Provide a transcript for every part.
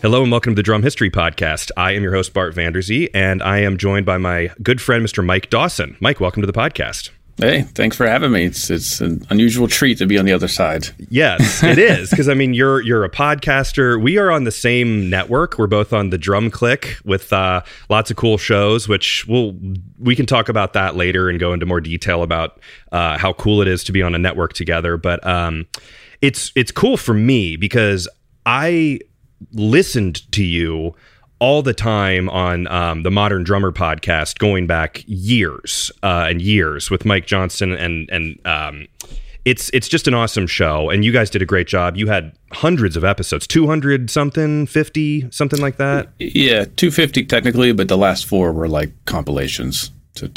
Hello and welcome to the Drum History Podcast. I am your host, Bart Vanderzee, and I am joined by my good friend, Mr. Mike Dawson. Mike, welcome to the podcast. Hey, thanks for having me. It's an unusual treat to be on the other side. Yes, it is. Because, I mean, you're a podcaster. We are on the same network. We're both on the Drum Click with lots of cool shows, which we can talk about that later and go into more detail about how cool it is to be on a network together. But it's cool for me because I listened to you all the time on the Modern Drummer podcast going back years and years with Mike Johnston, and it's just an awesome show, and you guys did a great job. You had hundreds of episodes, 200 something, 50 something like that. Yeah, 250 technically, but the last four were like compilations. So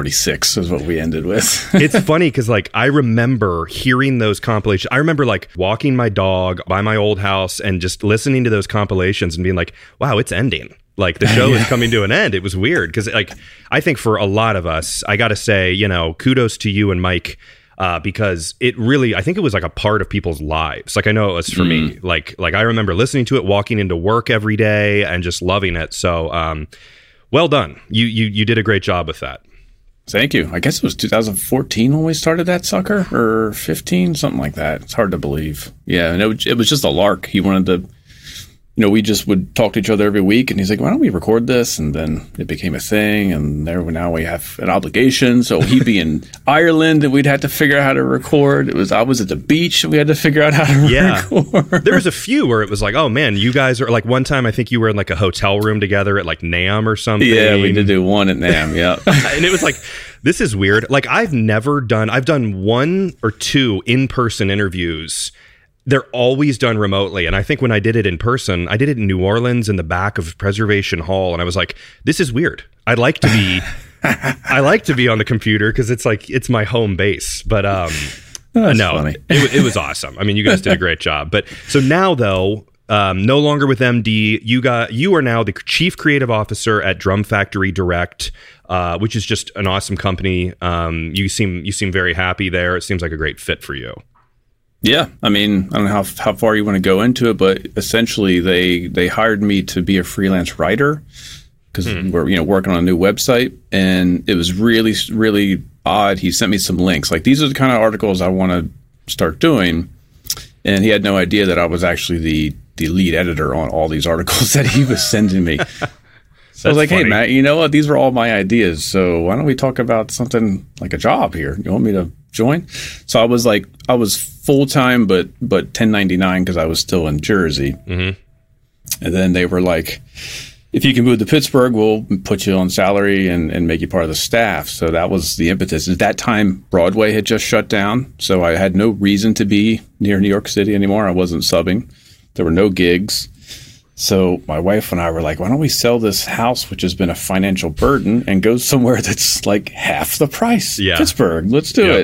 246 is what we ended with. It's funny because like I remember hearing those compilations. I remember like walking my dog by my old house and just listening to those compilations and being like, wow, it's ending. Like the show is coming to an end. It was weird because like I think for a lot of us, I got to say, you know, kudos to you and Mike because it really, I think it was like a part of people's lives. Like I know it was for me. Like I remember listening to it, walking into work every day and just loving it. So well done. You did a great job with that. Thank you. I guess it was 2014 when we started that sucker, or 15, something like that. It's hard to believe. Yeah, and it was just a lark. He wanted to, you know, we just would talk to each other every week, and he's like, why don't we record this? And then it became a thing, and now we have an obligation. So he'd be in Ireland, and we'd have to figure out how to record. I was at the beach, and we had to figure out how to record. There was a few where it was like, oh man, you guys are like, one time I think you were in like a hotel room together at like NAMM or something. Yeah, we did do one at NAMM, yeah. And it was like, this is weird. Like I've done one or two in-person interviews. They're always done remotely. And I think when I did it in person, I did it in New Orleans in the back of Preservation Hall. And I was like, this is weird. I like to be on the computer because it's like, it's my home base. But no, it was awesome. I mean, you guys did a great job. But so now though, no longer with MD, you are now the Chief Creative Officer at Drum Factory Direct, which is just an awesome company. You seem very happy there. It seems like a great fit for you. Yeah, I mean, I don't know how far you want to go into it, but essentially they hired me to be a freelance writer because we're working on a new website, and it was really, really odd. He sent me some links, like these are the kind of articles I want to start doing, and he had no idea that I was actually the lead editor on all these articles that he was sending me. So I was like, funny. Hey, Matt, you know what? These were all my ideas. So why don't we talk about something like a job here? You want me to join? So I was full-time, but 1099 because I was still in Jersey. Mm-hmm. And then they were like, if you can move to Pittsburgh, we'll put you on salary and make you part of the staff. So that was the impetus. At that time, Broadway had just shut down. So I had no reason to be near New York City anymore. I wasn't subbing. There were no gigs. So my wife and I were like, why don't we sell this house, which has been a financial burden, and go somewhere that's like half the price? Yeah. Pittsburgh. Let's do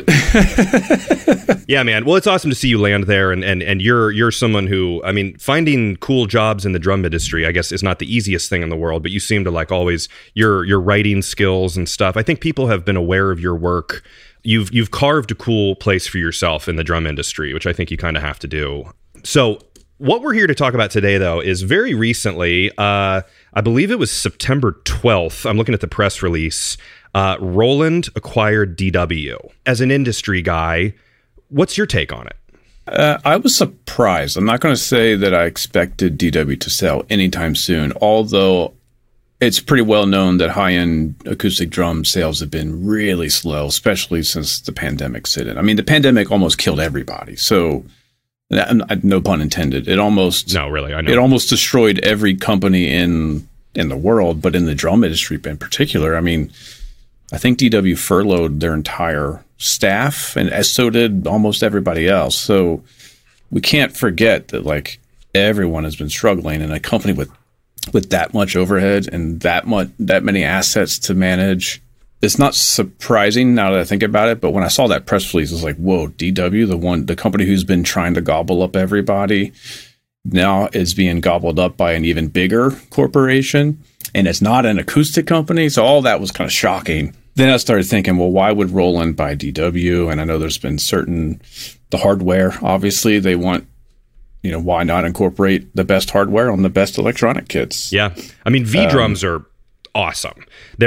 it. Yeah, man. Well, it's awesome to see you land there. And you're someone who, I mean, finding cool jobs in the drum industry, I guess, is not the easiest thing in the world, but you seem to like always your writing skills and stuff. I think people have been aware of your work. You've carved a cool place for yourself in the drum industry, which I think you kind of have to do. So what we're here to talk about today, though, is very recently, I believe it was September 12th. I'm looking at the press release. Roland acquired DW. As an industry guy, what's your take on it? I was surprised. I'm not going to say that I expected DW to sell anytime soon, although it's pretty well known that high-end acoustic drum sales have been really slow, especially since the pandemic set in. I mean, the pandemic almost killed everybody. So no pun intended. It almost destroyed every company in the world, but in the drum industry in particular. I mean, I think DW furloughed their entire staff, and so did almost everybody else. So we can't forget that like everyone has been struggling, and a company with that much overhead and that many assets to manage. It's not surprising now that I think about it, but when I saw that press release, I was like, whoa, DW, the company who's been trying to gobble up everybody, now is being gobbled up by an even bigger corporation, and it's not an acoustic company. So all that was kind of shocking. Then I started thinking, well, why would Roland buy DW? And I know there's been the hardware, obviously, they want why not incorporate the best hardware on the best electronic kits? Yeah. I mean, V drums are awesome.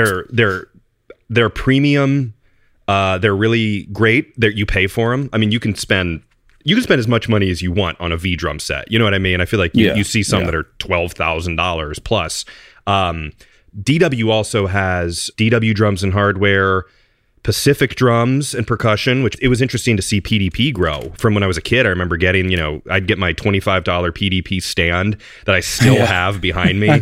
They're premium. They're really great. You pay for them. I mean, you can spend as much money as you want on a V drum set. You know what I mean? I feel like you see some that are $12,000 plus. DW also has DW drums and hardware, Pacific drums and percussion, which it was interesting to see PDP grow from when I was a kid. I remember getting, I'd get my $25 PDP stand that I still have behind me.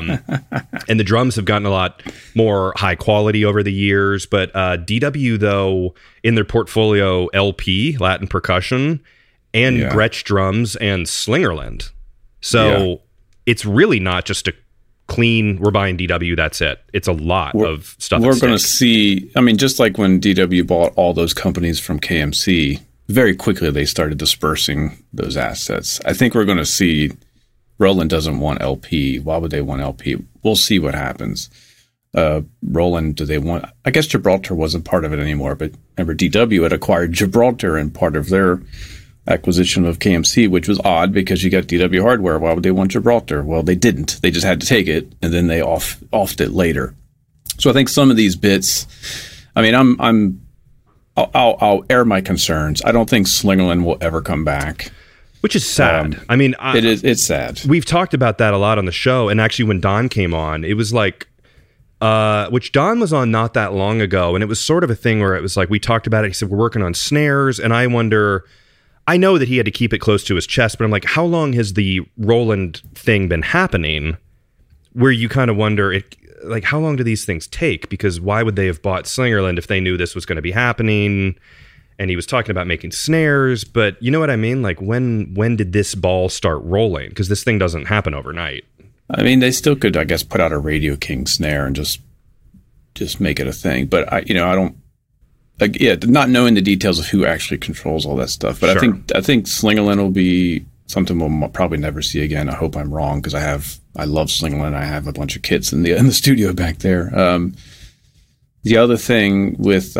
And the drums have gotten a lot more high quality over the years. But DW, though, in their portfolio, LP, Latin percussion, and Gretsch drums and Slingerland. So it's really not just a clean, we're buying DW, that's it. It's a lot of stuff. We're going to see, I mean, just like when DW bought all those companies from KMC, very quickly they started dispersing those assets. I think we're going to see Roland doesn't want LP. Why would they want LP? We'll see what happens. Roland, do they want, I guess Gibraltar wasn't part of it anymore, but remember DW had acquired Gibraltar and part of their acquisition of KMC, which was odd because you got DW hardware. Why would they want Gibraltar? Well, they didn't. They just had to take it, and then they offed it later. So I think some of these bits, I mean, I'll air my concerns. I don't think Slingerland will ever come back, which is sad. I mean, it's sad. We've talked about that a lot on the show, and actually, when Don came on, it was like, which Don was on not that long ago, and it was sort of a thing where it was like we talked about it. He said we're working on snares, and I wonder. I know that he had to keep it close to his chest, but I'm like, how long has the Roland thing been happening? Where you kind of wonder, how long do these things take? Because why would they have bought Slingerland if they knew this was going to be happening? And he was talking about making snares, but you know what I mean? Like, when did this ball start rolling? Because this thing doesn't happen overnight. I mean, they still could, I guess, put out a Radio King snare and just make it a thing. But I don't. Not knowing the details of who actually controls all that stuff, but sure. I think Slingerland will be something we'll probably never see again. I hope I'm wrong because I love Slingerland. I have a bunch of kits in the studio back there. The other thing with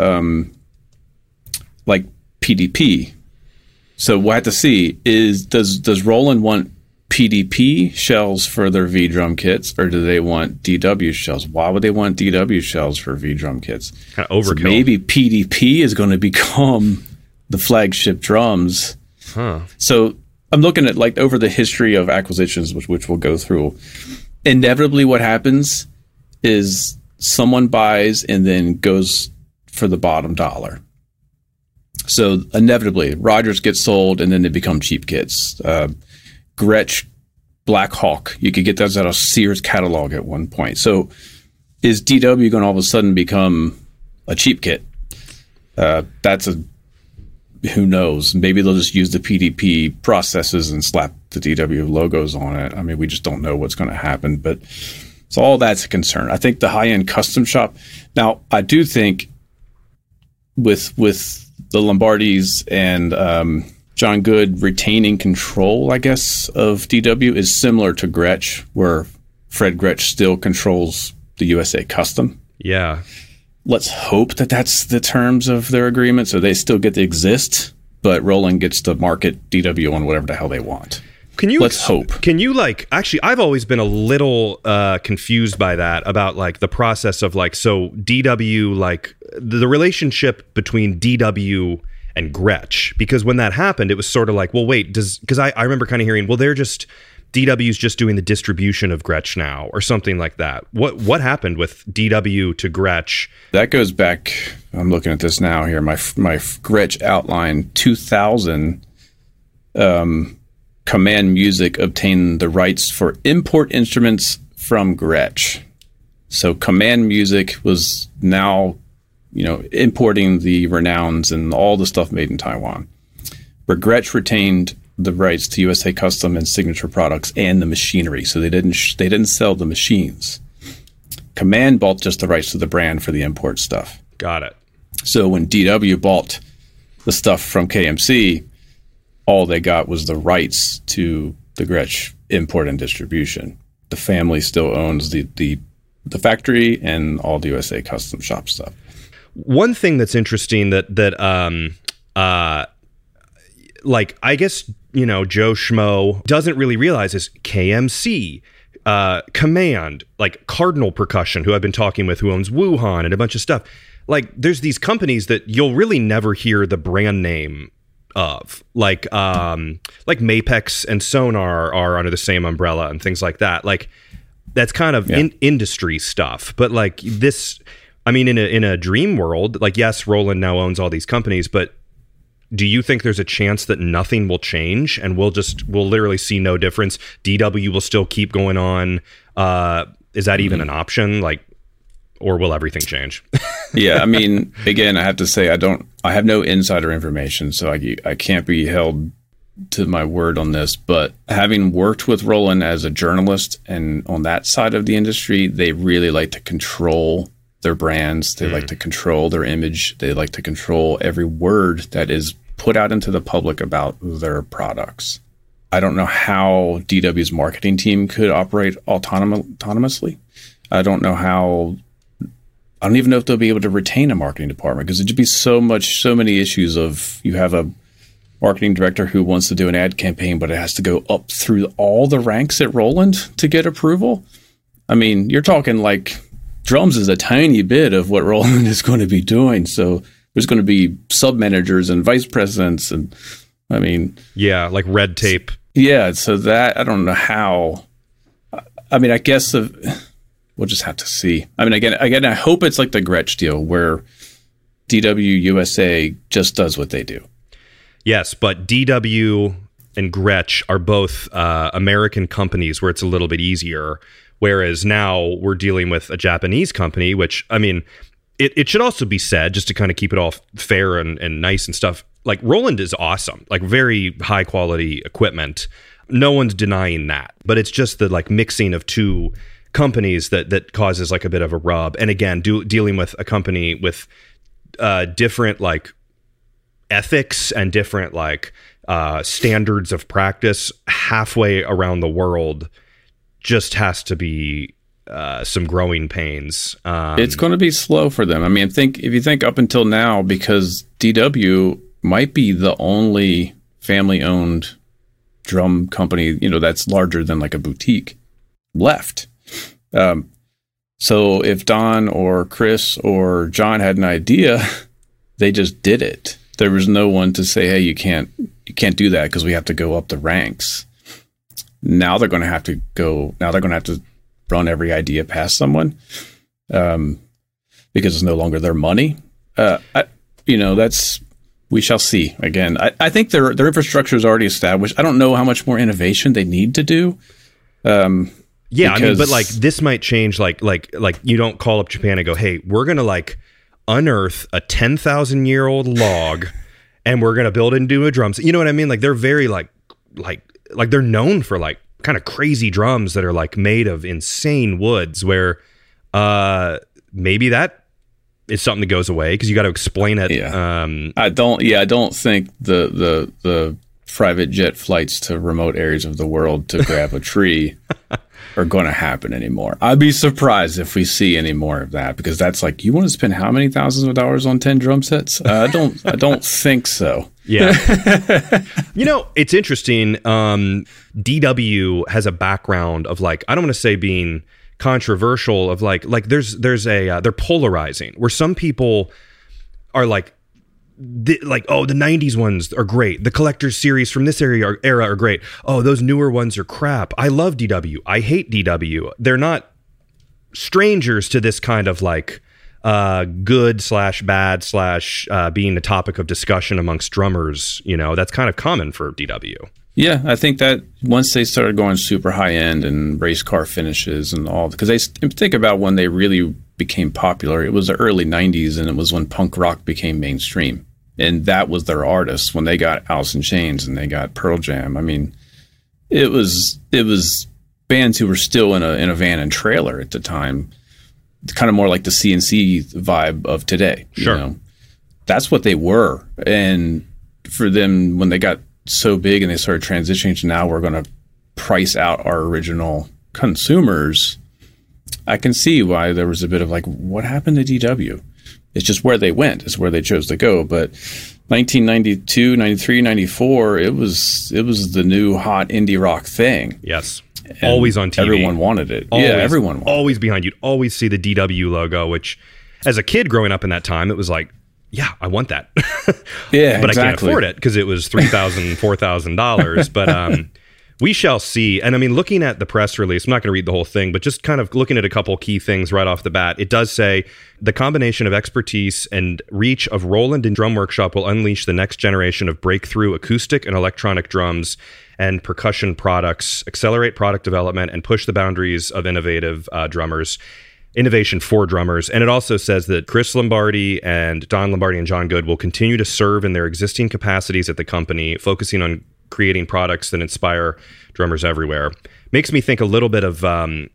like PDP, so we'll have to see is does Roland want PDP shells for their V drum kits, or do they want DW shells? Why would they want DW shells for V drum kits? Kind of overkill. So maybe PDP is going to become the flagship drums. So I'm looking at like over the history of acquisitions, which we'll go through. Inevitably, what happens is someone buys and then goes for the bottom dollar. So inevitably, Rogers gets sold and then they become cheap kits. Gretsch, Black Hawk. You could get those out of Sears catalog at one point. So is DW going to all of a sudden become a cheap kit? Who knows? Maybe they'll just use the PDP processes and slap the DW logos on it. I mean, we just don't know what's going to happen. But so all that's a concern. I think the high-end custom shop. Now, I do think with the Lombardis and John Good retaining control, I guess, of DW is similar to Gretsch, where Fred Gretsch still controls the USA Custom. Yeah. Let's hope that that's the terms of their agreement, so they still get to exist, but Roland gets to market DW on whatever the hell they want. Let's hope. Can you actually, I've always been a little confused by that, about like the process of so DW, the relationship between DW and Gretsch, because when that happened, it was sort of like, well, wait, because I remember kind of hearing, well, DW's just doing the distribution of Gretsch now, or something like that. What happened with DW to Gretsch? That goes back, I'm looking at this now here, my Gretsch outline, 2000, Command Music obtained the rights for import instruments from Gretsch. So Command Music was now importing the Renowns and all the stuff made in Taiwan. But Gretsch retained the rights to USA Custom and Signature products and the machinery, so they didn't sell the machines. Command bought just the rights to the brand for the import stuff. Got it. So when DW bought the stuff from KMC, all they got was the rights to the Gretsch import and distribution. The family still owns the factory and all the USA Custom shop stuff. One thing that's interesting that like, I guess, you know, Joe Schmo doesn't really realize is KMC, Command, like Cardinal Percussion, who I've been talking with, who owns Wuhan and a bunch of stuff. Like, there's these companies that you'll really never hear the brand name of, like Mapex and Sonar are under the same umbrella and things like that. Like, that's kind of industry stuff. But like this, I mean, in a dream world, like, yes, Roland now owns all these companies, but do you think there's a chance that nothing will change and we'll literally see no difference? DW will still keep going on. Is that even an option? Like, or will everything change? Yeah, I mean, again, I have to say I have no insider information, so I can't be held to my word on this. But having worked with Roland as a journalist and on that side of the industry, they really like to control their brands. They like to control their image. They like to control every word that is put out into the public about their products. I don't know how DW's marketing team could operate autonomously. I don't even know if they'll be able to retain a marketing department, because it'd be so many issues of, you have a marketing director who wants to do an ad campaign, but it has to go up through all the ranks at Roland to get approval. I mean, you're talking like drums is a tiny bit of what Roland is going to be doing. So there's going to be sub-managers and vice presidents. And I mean, yeah, like red tape. Yeah. So that, I don't know how, I mean, I guess we'll just have to see. I mean, again, I hope it's like the Gretsch deal where DW USA just does what they do. Yes, but DW and Gretsch are both American companies where it's a little bit easier, whereas now we're dealing with a Japanese company, which, I mean, it should also be said, just to kind of keep it all fair and nice and stuff, like Roland is awesome, like very high quality equipment. No one's denying that, but it's just the like mixing of two companies that causes like a bit of a rub. And again, dealing with a company with different like ethics and different like standards of practice halfway around the world just has to be some growing pains. It's going to be slow for them. I mean, if you think up until now, because DW might be the only family-owned drum company, you know, that's larger than like a boutique left. So if Don or Chris or John had an idea, they just did it. There was no one to say, hey, you can't do that because we have to go up the ranks. Now they're going to have to run every idea past someone, because it's no longer their money. We shall see. Again, I think their infrastructure is already established. I don't know how much more innovation they need to do. Yeah, I mean, but like this might change. Like you don't call up Japan and go, "Hey, we're gonna like unearth a 10,000-year-old log, and we're gonna build it into a drum set." You know what I mean? Like they're very like they're known for like kind of crazy drums that are like made of insane woods. Where maybe that is something that goes away because you got to explain it. Yeah. I don't think the private jet flights to remote areas of the world to grab a tree are going to happen anymore. I'd be surprised if we see any more of that, because that's like, you want to spend how many thousands of dollars on 10 drum sets? I don't think so. Yeah. You know, it's interesting. DW has a background of like, I don't want to say being controversial, of like there's a they're polarizing, where some people are like the 90s ones are great, the collector's series from this era are great, oh those newer ones are crap. I love DW, I hate DW. They're not strangers to this kind of like good/bad/ being a topic of discussion amongst drummers. You know, that's kind of common for DW. Yeah, I think that once they started going super high end and race car finishes and all, because they think about when they really became popular, it was the early 90s, and it was when punk rock became mainstream. And that was their artists when they got Alice in Chains and they got Pearl Jam. I mean, it was bands who were still in a van and trailer at the time, kind of more like the CNC vibe of today. Sure. You know? That's what they were. And for them, when they got so big and they started transitioning to now we're going to price out our original consumers, I can see why there was a bit of like, what happened to DW? It's just where they went. It's where they chose to go. But 1992, 93, 94, it was the new hot indie rock thing. Yes. And always on TV. Everyone wanted it. Always, yeah, everyone wanted it. Always behind you. You'd always see the DW logo, which as a kid growing up in that time, it was like, yeah, I want that. Yeah, but exactly. I can't afford it because it was $3,000, $4,000. But we shall see. And I mean, looking at the press release, I'm not going to read the whole thing, but just kind of looking at a couple key things right off the bat, it does say the combination of expertise and reach of Roland and Drum Workshop will unleash the next generation of breakthrough acoustic and electronic drums and percussion products, accelerate product development, and push the boundaries of innovation for drummers. And it also says that Chris Lombardi and Don Lombardi and John Good will continue to serve in their existing capacities at the company, focusing on creating products that inspire drummers everywhere. Makes me think a little bit of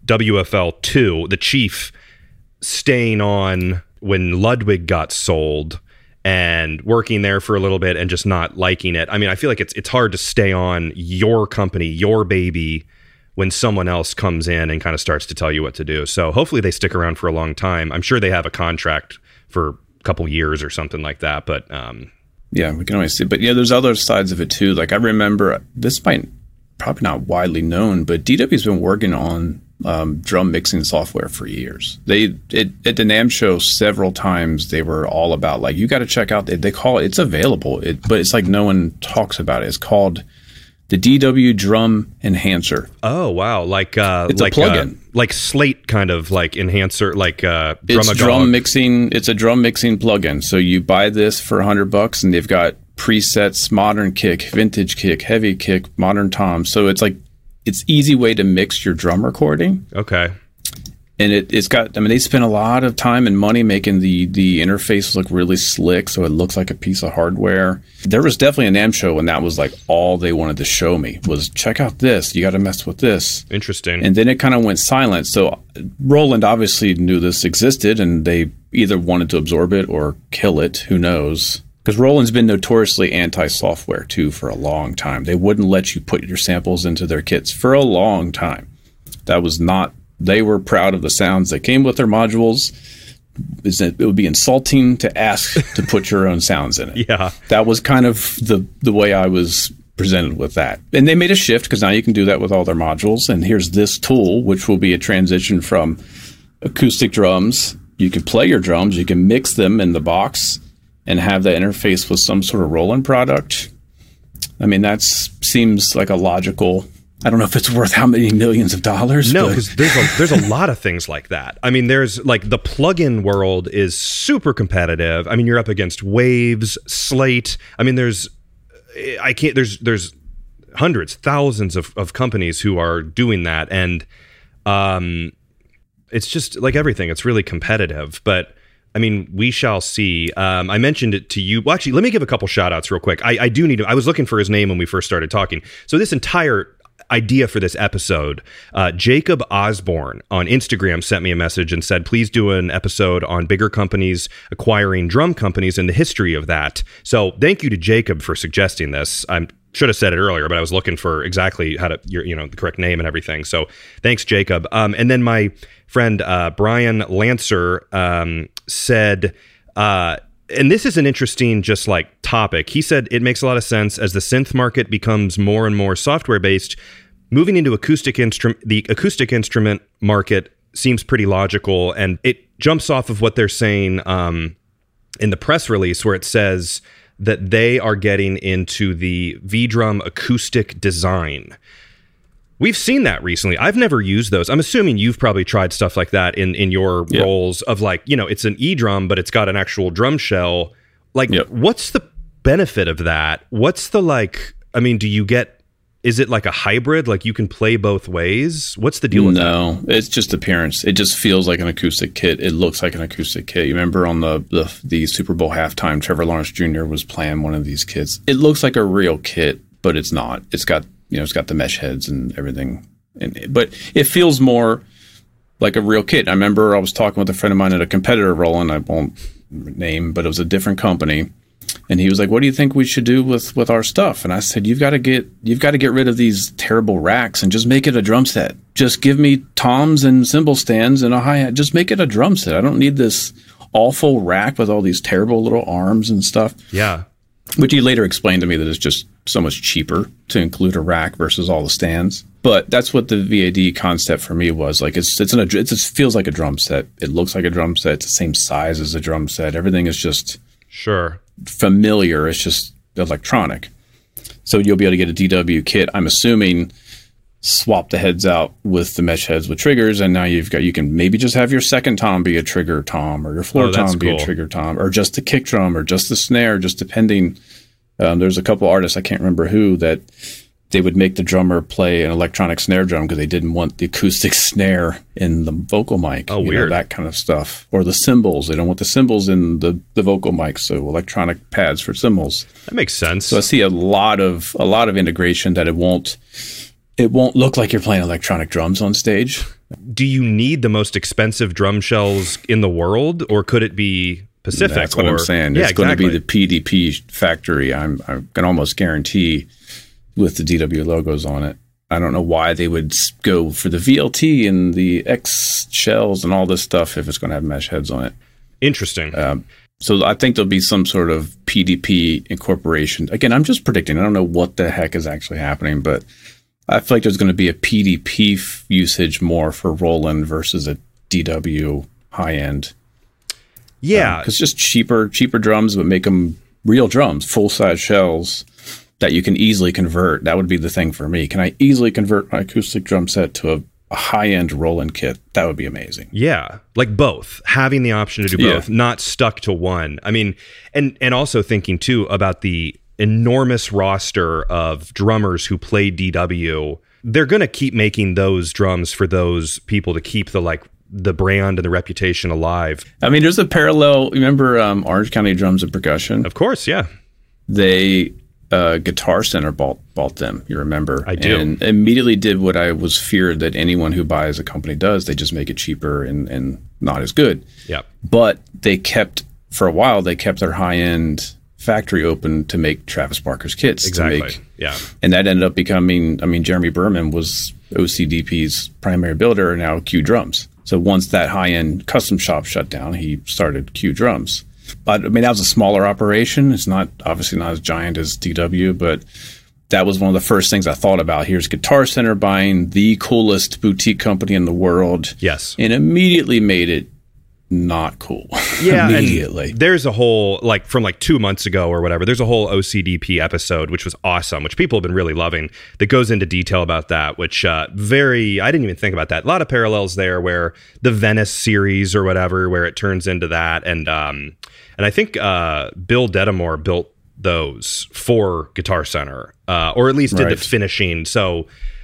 WFL 2, the Chief staying on when Ludwig got sold and working there for a little bit and just not liking it. I mean, I feel like it's hard to stay on your company, your baby, when someone else comes in and kind of starts to tell you what to do. So hopefully they stick around for a long time. I'm sure they have a contract for a couple years or something like that, but yeah, we can always see. But yeah, there's other sides of it too. Like I remember, this might probably not widely known, but DW's been working on drum mixing software for years. At the NAMM show several times, they were all about like, you got to check out, they call it, it's available, but it's like no one talks about it. It's called the DW Drum Enhancer. Oh wow! Like it's like a plugin, like Slate kind of like enhancer, like it's drum mixing. It's a drum mixing plugin. So you buy this for $100, and they've got presets: modern kick, vintage kick, heavy kick, modern tom. So it's like it's easy way to mix your drum recording. Okay. And it's got, I mean, they spent a lot of time and money making the interface look really slick, so it looks like a piece of hardware. There was definitely a NAMM show when that was like all they wanted to show me was, check out this, you got to mess with this. Interesting. And then it kind of went silent. So Roland obviously knew this existed, and they either wanted to absorb it or kill it, who knows. Because Roland's been notoriously anti-software, too, for a long time. They wouldn't let you put your samples into their kits for a long time. That was not... They were proud of the sounds that came with their modules. It would be insulting to ask to put your own sounds in it. Yeah. That was kind of the way I was presented with that. And they made a shift because now you can do that with all their modules. And here's this tool, which will be a transition from acoustic drums. You can play your drums. You can mix them in the box and have that interface with some sort of Roland product. I mean, that seems like a logical... I don't know if it's worth how many millions of dollars. No, because there's a lot of things like that. I mean, there's like the plugin world is super competitive. I mean, you're up against Waves, Slate. I mean, there's hundreds, thousands of companies who are doing that, and it's just like everything. It's really competitive, but. I mean, we shall see. I mentioned it to you. Well, actually, let me give a couple shout outs real quick. I do need to. I was looking for his name when we first started talking. So this entire idea for this episode, Jacob Osborne on Instagram sent me a message and said, please do an episode on bigger companies acquiring drum companies and the history of that. So thank you to Jacob for suggesting this. I should have said it earlier, but I was looking for exactly how to, the correct name and everything. So thanks, Jacob. And then my friend Brian Lancer said, and this is an interesting just like topic. He said it makes a lot of sense as the synth market becomes more and more software based. Moving into the acoustic instrument market seems pretty logical, and it jumps off of what they're saying in the press release, where it says that they are getting into the V-Drum acoustic design. We've seen that recently. I've never used those. I'm assuming you've probably tried stuff like that in your roles of like, it's an E-drum, but it's got an actual drum shell. Like, what's the benefit of that? What's the is it like a hybrid? Like you can play both ways? What's the deal with that? No, it's just appearance. It just feels like an acoustic kit. It looks like an acoustic kit. You remember on the Super Bowl halftime, Trevor Lawrence Jr. was playing one of these kits. It looks like a real kit, but it's not. It's got it's got the mesh heads and everything. But it feels more like a real kit. I remember I was talking with a friend of mine at a competitor, Roland, I won't name, but it was a different company. And he was like, what do you think we should do with our stuff? And I said, you've got to get rid of these terrible racks and just make it a drum set. Just give me toms and cymbal stands and a hi-hat. Just make it a drum set. I don't need this awful rack with all these terrible little arms and stuff. Yeah. which he later explained to me that it's just so much cheaper to include a rack versus all the stands. But that's what the VAD concept for me was. Like, it just feels like a drum set. It looks like a drum set. It's the same size as a drum set. Everything is just familiar. It's just electronic. So you'll be able to get a DW kit, I'm assuming, swap the heads out with the mesh heads with triggers, and now you can maybe just have your second tom be a trigger tom, or your floor tom be a trigger tom, or just the kick drum, or just the snare, just depending. There's a couple artists, I can't remember who, that they would make the drummer play an electronic snare drum because they didn't want the acoustic snare in the vocal mic. Oh, weird. That kind of stuff. Or the cymbals. They don't want the cymbals in the vocal mic, so electronic pads for cymbals. That makes sense. So I see a lot of integration that it won't look like you're playing electronic drums on stage. Do you need the most expensive drum shells in the world, or could it be Pacific? That's what I'm saying. It's going to be the PDP factory. I can almost guarantee, with the DW logos on it. I don't know why they would go for the VLT and the X shells and all this stuff if it's going to have mesh heads on it. Interesting. So I think there'll be some sort of PDP incorporation. Again, I'm just predicting. I don't know what the heck is actually happening, but I feel like there's going to be a PDP usage more for Roland versus a DW high end. Yeah. Because just cheaper drums, but make them real drums, full size shells that you can easily convert. That would be the thing for me. Can I easily convert my acoustic drum set to a high-end Roland kit? That would be amazing. Yeah, like both. Having the option to do both, not stuck to one. I mean, and also thinking, too, about the enormous roster of drummers who play DW. They're going to keep making those drums for those people to keep the brand and the reputation alive. I mean, there's a parallel. Remember Orange County Drums and Percussion? Of course, yeah. They... Guitar Center bought them, you remember? I do. And immediately did what I was feared that anyone who buys a company does. They just make it cheaper and not as good. Yeah. But for a while, they kept their high-end factory open to make Travis Barker's kits. Exactly. And that ended up becoming, Jeremy Berman was OCDP's primary builder, and now Q Drums. So once that high-end custom shop shut down, he started Q Drums. But that was a smaller operation. It's obviously not as giant as DW, but that was one of the first things I thought about. Here's Guitar Center buying the coolest boutique company in the world. Yes. And immediately made it not cool. Yeah. Immediately. And there's a whole, from 2 months ago or whatever, there's a whole OCDP episode, which was awesome, which people have been really loving, that goes into detail about that, which I didn't even think about that. A lot of parallels there where the Venice series or whatever, where it turns into that. And I think Bill Dedamore built those for Guitar Center, or at least did the finishing. So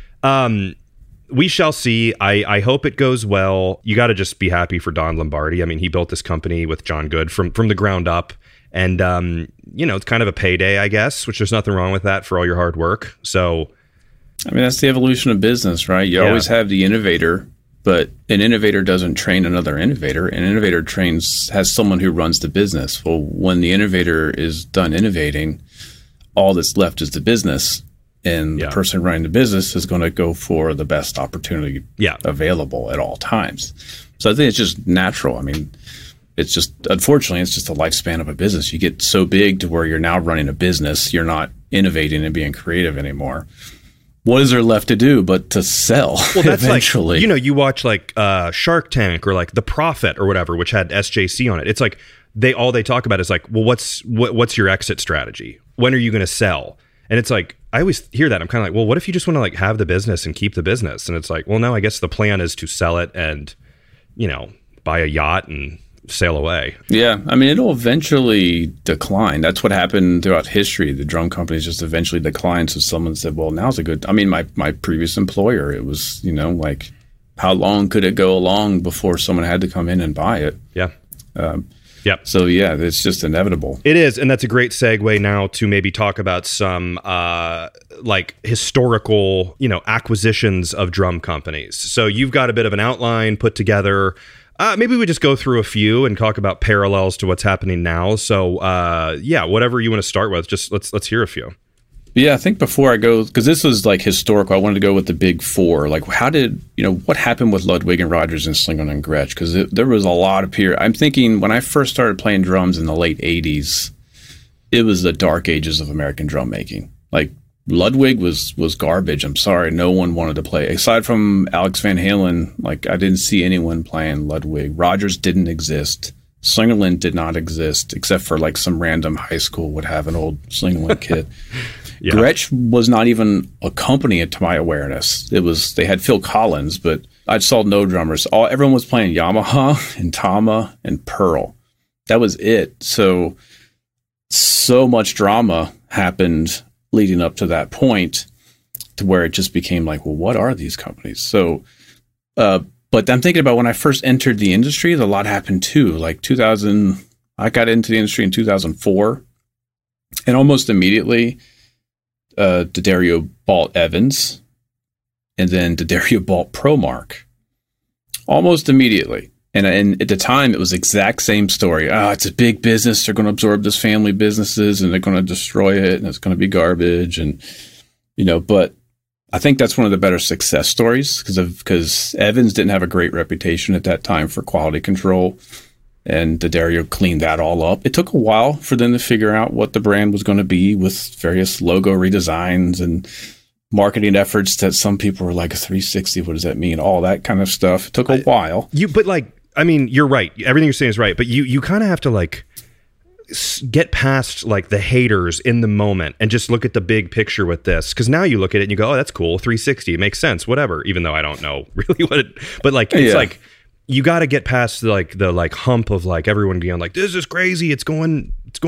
we shall see. I hope it goes well. You got to just be happy for Don Lombardi. I mean, he built this company with John Good from the ground up. And, it's kind of a payday, I guess, which there's nothing wrong with that for all your hard work. So, that's the evolution of business, right? You always have the innovator, but an innovator doesn't train another innovator. An innovator has someone who runs the business. Well, when the innovator is done innovating, all that's left is the business. And the person running the business is going to go for the best opportunity available at all times. So I think it's just natural. I mean, unfortunately, it's just the lifespan of a business. You get so big to where you're now running a business, you're not innovating and being creative anymore. What is there left to do but to sell? Well, that's eventually. You watch Shark Tank or The Prophet or whatever, which had SJC on it. It's like all they talk about is well, what's your exit strategy? When are you going to sell? And it's like, I always hear that. I'm kind of like, well, what if you just want to have the business and keep the business? And it's like, well, no, I guess the plan is to sell it and, buy a yacht and sail away. Yeah. It'll eventually decline. That's what happened throughout history. The drum companies just eventually declined. So someone said, well, now's a good, my previous employer, it was, how long could it go along before someone had to come in and buy it? Yeah. Yep. So, it's just inevitable. It is. And that's a great segue now to maybe talk about some historical, acquisitions of drum companies. So you've got a bit of an outline put together. Maybe we just go through a few and talk about parallels to what's happening now. So, whatever you want to start with, just let's hear a few. Yeah, I think before I go, because this was historical, I wanted to go with the big four. What happened with Ludwig and Rogers and Slingerland and Gretsch? Because there was a lot of I'm thinking when I first started playing drums in the late 80s, it was the dark ages of American drum making. Like Ludwig was garbage. I'm sorry. No one wanted to play. Aside from Alex Van Halen, like I didn't see anyone playing Ludwig. Rogers didn't exist. Slingerland did not exist, except for like some random high school would have an old Slingerland kit. Yeah. Gretsch was not even a company to my awareness. They had Phil Collins, but I saw no drummers. Everyone was playing Yamaha and Tama and Pearl. That was it. So much drama happened leading up to that point to where it just became like, well, what are these companies? So, but I'm thinking about when I first entered the industry, a lot happened too. Like 2000, I got into the industry in 2004, and almost immediately, D'Addario bought Evans, and then D'Addario bought ProMark. Almost immediately. And at the time, it was the exact same story. It's a big business. They're going to absorb this family businesses, and they're going to destroy it, and it's going to be garbage. And, but I think that's one of the better success stories because Evans didn't have a great reputation at that time for quality control, and D'Addario cleaned that all up. It took a while for them to figure out what the brand was going to be with various logo redesigns and marketing efforts that some people were like, 360, what does that mean? All that kind of stuff. It took a while. You're right. Everything you're saying is right, but you kind of have to like get past like the haters in the moment and just look at the big picture with this. Because now you look at it and you go, oh, that's cool. 360, it makes sense. Whatever. Even though I don't know really what it, but like it's like you got to get past the hump of like everyone being like, this is crazy. It's going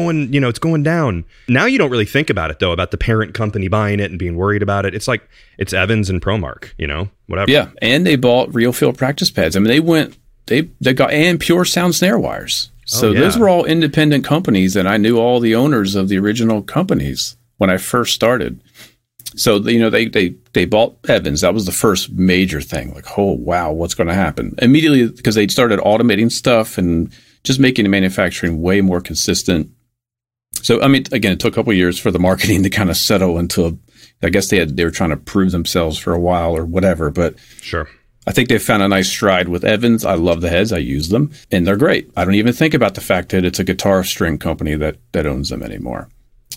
down. Now you don't really think about it though, about the parent company buying it and being worried about it. It's like it's Evans and ProMark, whatever. Yeah, and they bought Real Feel practice pads. I mean, they got and Pure Sound snare wires. So those were all independent companies, and I knew all the owners of the original companies when I first started. So, they bought Evans. That was the first major thing. Like, oh, wow, what's going to happen? Immediately, because they started automating stuff and just making the manufacturing way more consistent. So, I mean, again, it took a couple of years for the marketing to kind of settle into, I guess they were trying to prove themselves for a while or whatever. But sure. I think they found a nice stride with Evans. I love the heads. I use them, and they're great. I don't even think about the fact that it's a guitar string company that owns them anymore.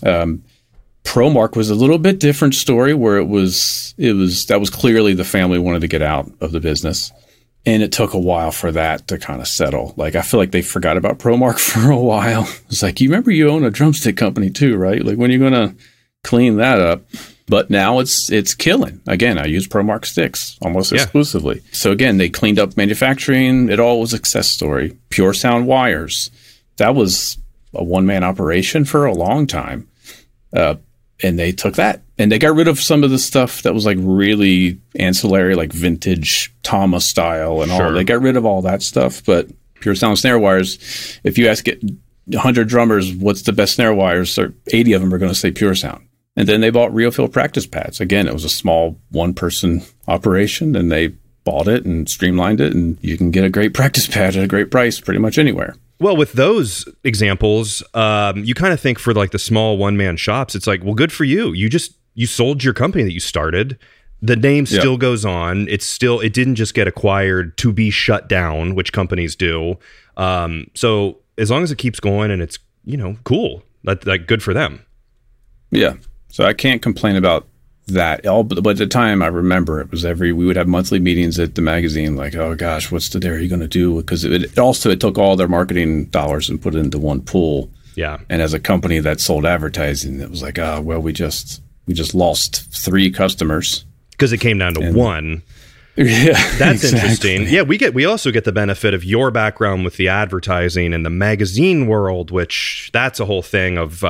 ProMark was a little bit different story where that was clearly the family wanted to get out of the business, and it took a while for that to kind of settle. Like I feel like they forgot about ProMark for a while. It's like, you remember you own a drumstick company too, right? Like when are you going to clean that up? But now it's killing. Again, I use ProMark sticks almost exclusively. So again, they cleaned up manufacturing. It all was a success story. Pure Sound wires. That was a one-man operation for a long time. And they took that. And they got rid of some of the stuff that was like really ancillary, like vintage Tama style and all. They got rid of all that stuff. But Pure Sound snare wires, if you ask 100 drummers what's the best snare wires, 80 of them are going to say Pure Sound. And then they bought Real Feel practice pads. Again, it was a small one-person operation, and they bought it and streamlined it, and you can get a great practice pad at a great price pretty much anywhere. Well, with those examples, you kind of think for like the small one-man shops, it's like, well, good for you. You sold your company that you started. The name still goes on. It didn't just get acquired to be shut down, which companies do. So as long as it keeps going and it's, cool, like good for them. Yeah. So I can't complain about that. But at the time, I remember it was we would have monthly meetings at the magazine, like, oh gosh, what's D'Addario going to do? Because it took all their marketing dollars and put it into one pool. Yeah. And as a company that sold advertising, it was like, we just lost 3 customers because it came down to one. Yeah, that's interesting. Yeah, we also get the benefit of your background with the advertising and the magazine world, which that's a whole thing of.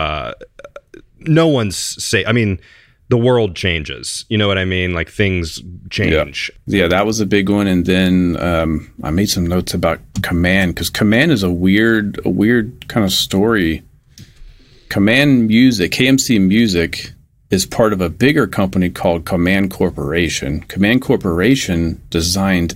No one's the world changes. You know what I mean? Like things change. Yeah, that was a big one. And then I made some notes about Kaman, because Kaman is a weird kind of story. Kaman Music, KMC Music, is part of a bigger company called Kaman Corporation. Kaman Corporation designs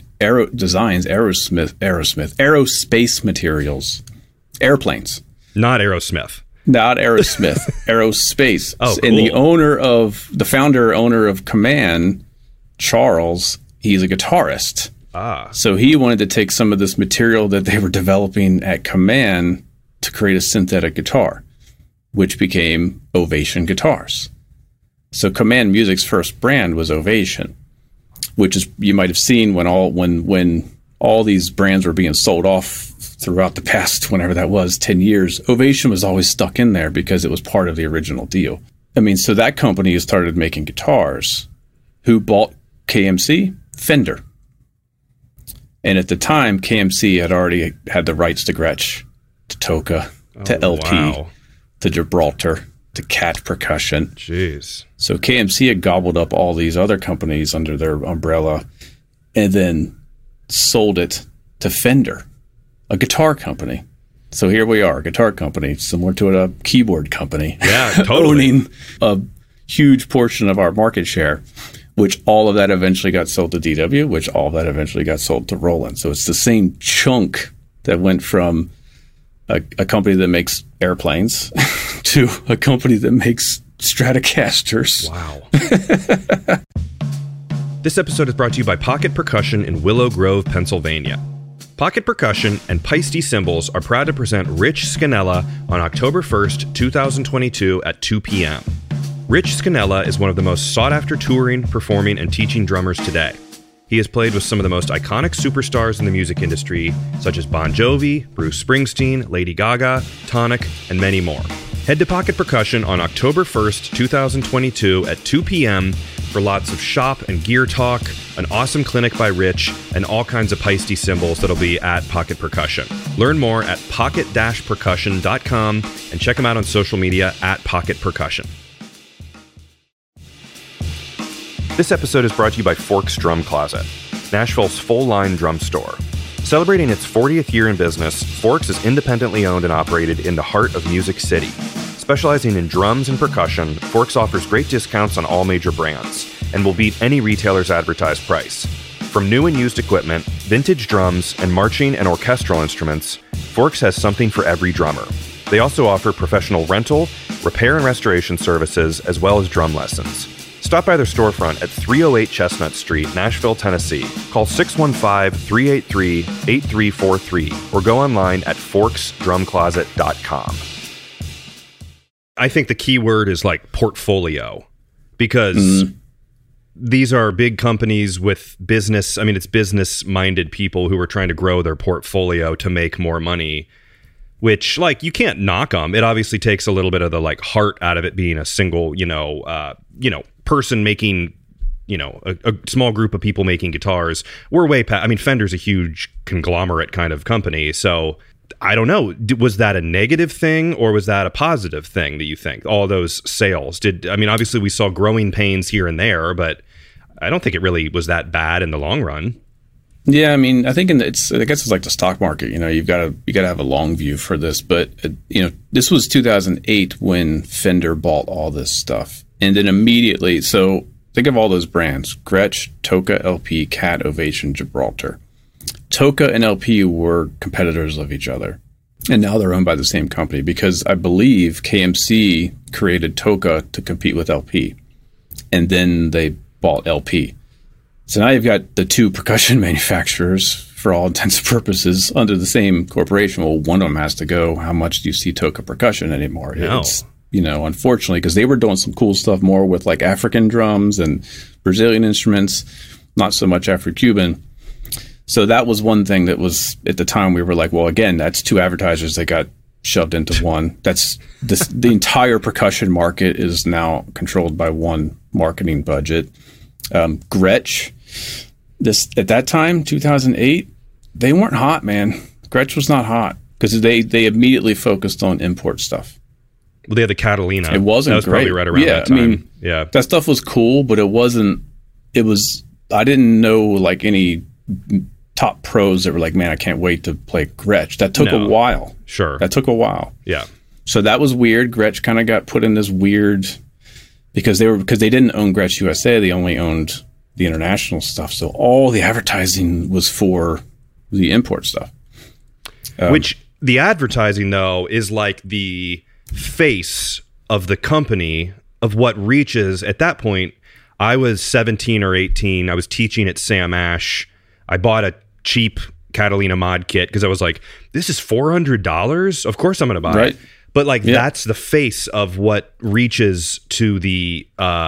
aerospace materials, airplanes. Not Aerosmith. Not Aerosmith, Aerospace. Oh, cool. And the founder owner of Kaman, Charles, he's a guitarist. So he wanted to take some of this material that they were developing at Kaman to create a synthetic guitar. which became Ovation Guitars. So Command Music's first brand was Ovation, which is, you might have seen when all these brands were being sold off throughout the past, whenever that was, 10 years, Ovation was always stuck in there because it was part of the original deal. I mean, so that company started making guitars. Who bought KMC? Fender. And at the time, KMC had already had the rights to Gretsch, to Toka, to LP, to Gibraltar, to Cat Percussion. Jeez. So KMC had gobbled up all these other companies under their umbrella and then sold it to Fender, a guitar company. So here we are, a guitar company, similar to a keyboard company. Yeah, totally. Owning a huge portion of our market share, which all of that eventually got sold to DW, which all of that eventually got sold to Roland. So it's the same chunk that went from a company that makes airplanes to a company that makes Stratocasters. Wow. This episode is brought to you by Pocket Percussion in Willow Grove, Pennsylvania. Pocket Percussion and Paiste Cymbals are proud to present Rich Scannella on October 1st, 2022 at 2 p.m. Rich Scannella is one of the most sought-after touring, performing, and teaching drummers today. He has played with some of the most iconic superstars in the music industry, such as Bon Jovi, Bruce Springsteen, Lady Gaga, Tonic, and many more. Head to Pocket Percussion on October 1st, 2022 at 2 p.m. for lots of shop and gear talk, an awesome clinic by Rich, and all kinds of Paiste cymbals that'll be at Pocket Percussion. Learn more at pocket-percussion.com and check them out on social media at Pocket Percussion. This episode is brought to you by Forks Drum Closet, Nashville's full-line drum store. Celebrating its 40th year in business, Forks is independently owned and operated in the heart of Music City. Specializing in drums and percussion, Forks offers great discounts on all major brands and will beat any retailer's advertised price. From new and used equipment, vintage drums, and marching and orchestral instruments, Forks has something for every drummer. They also offer professional rental, repair and restoration services, as well as drum lessons. Stop by their storefront at 308 Chestnut Street, Nashville, Tennessee. Call 615-383-8343 or go online at forksdrumcloset.com. I think the key word is like portfolio, because these are big companies with business. I mean, it's business-minded people who are trying to grow their portfolio to make more money, which, like, you can't knock them. It obviously takes a little bit of the like heart out of it being a single, person making, a small group of people making guitars. We're way past. I mean, Fender's a huge conglomerate kind of company, so I don't know. Was that a negative thing or was that a positive thing that you think? All those sales obviously we saw growing pains here and there, but I don't think it really was that bad in the long run. Yeah, I mean, I think I guess it's like the stock market. You've got to have a long view for this. But this was 2008 when Fender bought all this stuff, and then immediately. So think of all those brands: Gretsch, Toka, LP, Cat, Ovation, Gibraltar. Toka and LP were competitors of each other, and now they're owned by the same company because I believe KMC created Toka to compete with LP, and then they bought LP. So now you've got the two percussion manufacturers, for all intents and purposes, under the same corporation. Well, one of them has to go. How much do you see Toka Percussion anymore? No. It's, unfortunately, because they were doing some cool stuff more with like African drums and Brazilian instruments, not so much Afro-Cuban. So that was one thing that was, at the time, we were like, well, again, that's two advertisers that got shoved into one. That's the entire percussion market is now controlled by one marketing budget. Gretsch, at that time, 2008, they weren't hot, man. Gretsch was not hot because they immediately focused on import stuff. Well, they had the Catalina. It wasn't that was great. Probably right around that time. That stuff was cool, but it wasn't. I didn't know like any top pros that were like, man, I can't wait to play Gretsch. That took a while. Sure. That took a while. Yeah. So that was weird. Gretsch kind of got put in this weird. Because they didn't own Gretsch USA, they only owned the international stuff. So all the advertising was for the import stuff. Which the advertising, though, is like the face of the company of what reaches. At that point, I was 17 or 18. I was teaching at Sam Ash. I bought a cheap Catalina mod kit because I was like, this is $400? Of course I'm going to buy it. But like that's the face of what reaches to the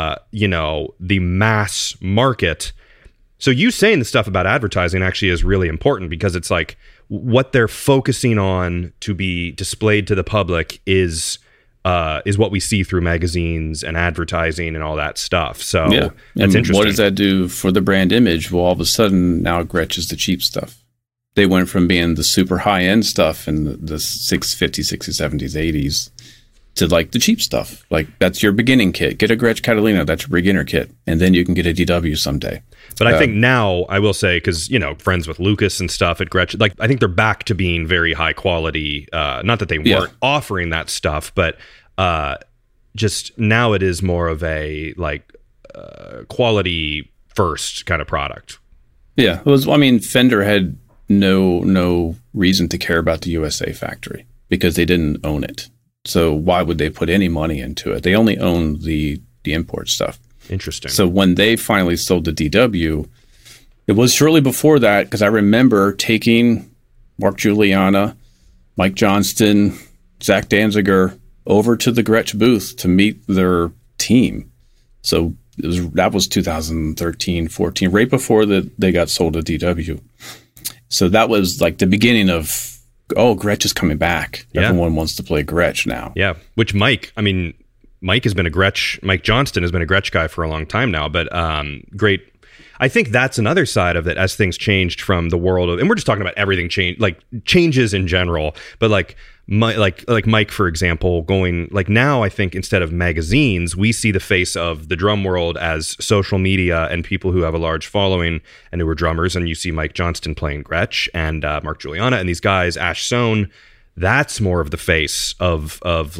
the mass market. So you saying the stuff about advertising actually is really important, because it's like what they're focusing on to be displayed to the public is what we see through magazines and advertising and all that stuff. So that's interesting. What does that do for the brand image? Well, all of a sudden now Gretsch is the cheap stuff. They went from being the super high-end stuff in the 50s, 60s, 70s, 80s to like the cheap stuff. Like that's your beginning kit. Get a Gretsch Catalina, that's your beginner kit. And then you can get a DW someday. But I think now, I will say, because, friends with Lucas and stuff at Gretsch, like I think they're back to being very high quality. Not that they weren't offering that stuff, but just now it is more of a quality first kind of product. Yeah. Fender had no reason to care about the USA factory because they didn't own it. So why would they put any money into it? They only owned the import stuff. Interesting. So when they finally sold the DW, it was shortly before that, because I remember taking Mark Juliana, Mike Johnston, Zach Danziger over to the Gretsch booth to meet their team. So that was 2013, 14, right before they got sold to DW. So that was like the beginning of, Gretsch is coming back. Yeah. Everyone wants to play Gretsch now. Yeah, which Mike has been Mike Johnston has been a Gretsch guy for a long time now, but great. I think that's another side of it as things changed from the world of, and we're just talking about everything changes in general, but like Mike, for example, going like now, I think instead of magazines, we see the face of the drum world as social media and people who have a large following and who are drummers. And you see Mike Johnston playing Gretsch and Mark Juliana and these guys, Ash Sohn. That's more of the face of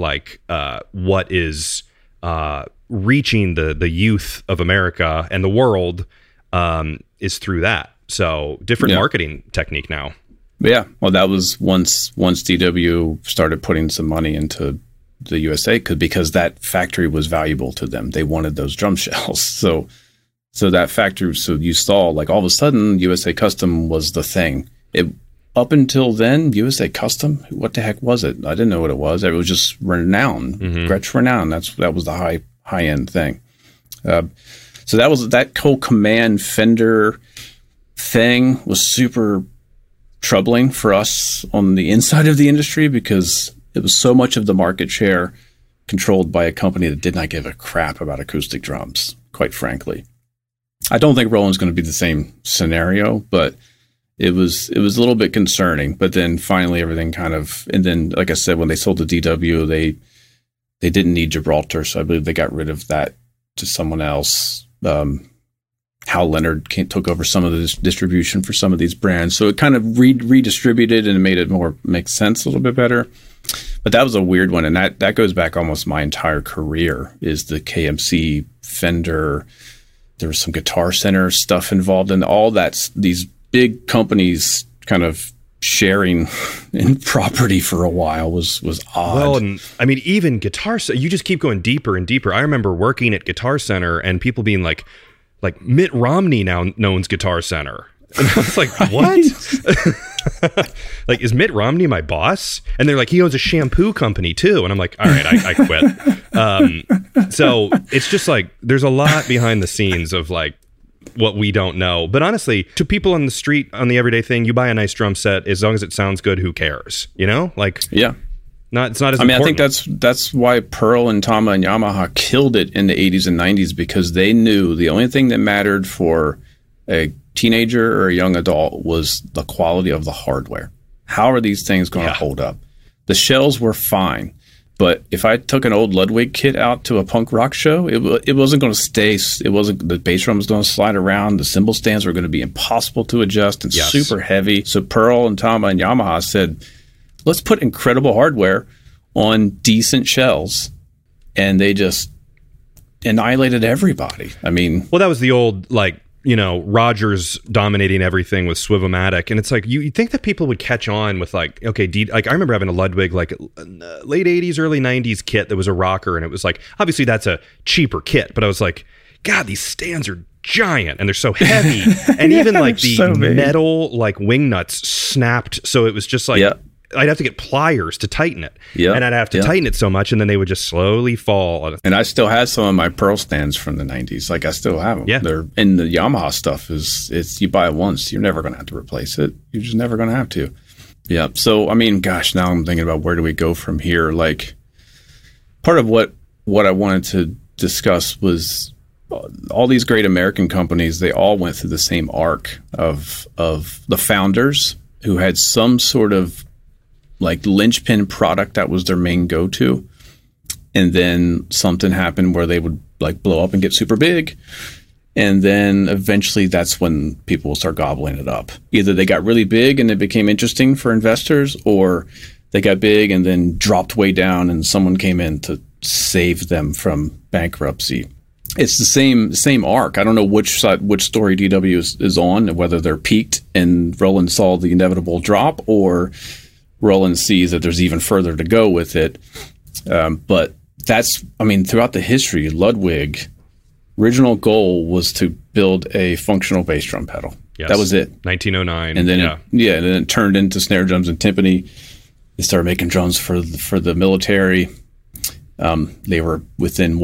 what is reaching the youth of America and the world is through that. So different marketing technique now. Yeah, well, that was once DW started putting some money into the USA because that factory was valuable to them. They wanted those drum shells. So that factory, so you saw like all of a sudden USA Custom was the thing. Up until then, USA Custom, what the heck was it? I didn't know what it was. It was just Renown, Gretsch Renown. That was the high end thing. So that whole Command Fender thing was super troubling for us on the inside of the industry because it was so much of the market share controlled by a company that did not give a crap about acoustic drums, quite frankly. I don't think Roland's going to be the same scenario, but it was a little bit concerning. But then finally everything and then like I said, when they sold the DW, they didn't need Gibraltar, so I believe they got rid of that to someone else. Hal Leonard took over some of the distribution for some of these brands. So it kind of redistributed and it made it make sense a little bit better. But that was a weird one. And that goes back almost my entire career is the KMC, Fender. There was some Guitar Center stuff involved in all that. These big companies kind of sharing in property for a while was odd. Well, and I mean, even Guitar Center, you just keep going deeper and deeper. I remember working at Guitar Center and people being like Mitt Romney now owns Guitar Center. And I was like, what? Like, is Mitt Romney my boss? And they're like, he owns a shampoo company too. And I'm like, all right, I quit. So it's just like, there's a lot behind the scenes of like what we don't know. But honestly, to people on the street, on the everyday thing, you buy a nice drum set, as long as it sounds good, who cares? Like, yeah. It's not as important. I think that's why Pearl and Tama and Yamaha killed it in the 80s and 90s, because they knew the only thing that mattered for a teenager or a young adult was the quality of the hardware. How are these things going to hold up? The shells were fine, but if I took an old Ludwig kit out to a punk rock show, it wasn't going to stay. It wasn't. The bass drum was going to slide around. The cymbal stands were going to be impossible to adjust and super heavy. So Pearl and Tama and Yamaha said, let's put incredible hardware on decent shells. And they just annihilated everybody. I mean... Well, that was the old, Rogers dominating everything with Swivomatic. And it's like, you think that people would catch on with I remember having a Ludwig, late 80s, early 90s kit that was a rocker. And it was like, obviously that's a cheaper kit. But I was like, God, these stands are giant and they're so heavy. And even the metal, wing nuts snapped. So it was just I'd have to get pliers to tighten it. Yeah. And I'd have to tighten it so much, and then they would just slowly fall. And I still have some of my pearl stands from the 90s. Like, I still have them. Yeah. And the Yamaha stuff it's you buy it once, you're never going to have to replace it. You're just never going to have to. Yeah. So, I mean, gosh, now I'm thinking about where do we go from here? Like, part of what I wanted to discuss was all these great American companies, they all went through the same arc of the founders who had some sort of like linchpin product that was their main go-to. And then something happened where they would like blow up and get super big. And then eventually that's when people will start gobbling it up. Either they got really big and it became interesting for investors, or they got big and then dropped way down and someone came in to save them from bankruptcy. It's the same arc. I don't know which story DW is on, whether they're peaked and Roland saw the inevitable drop, or Roland sees that there's even further to go with it. But that's, I mean, throughout the history, Ludwig, original goal was to build a functional bass drum pedal. Yes. That was it. 1909. And then and then it turned into snare drums and timpani. They started making drums for the military. They were within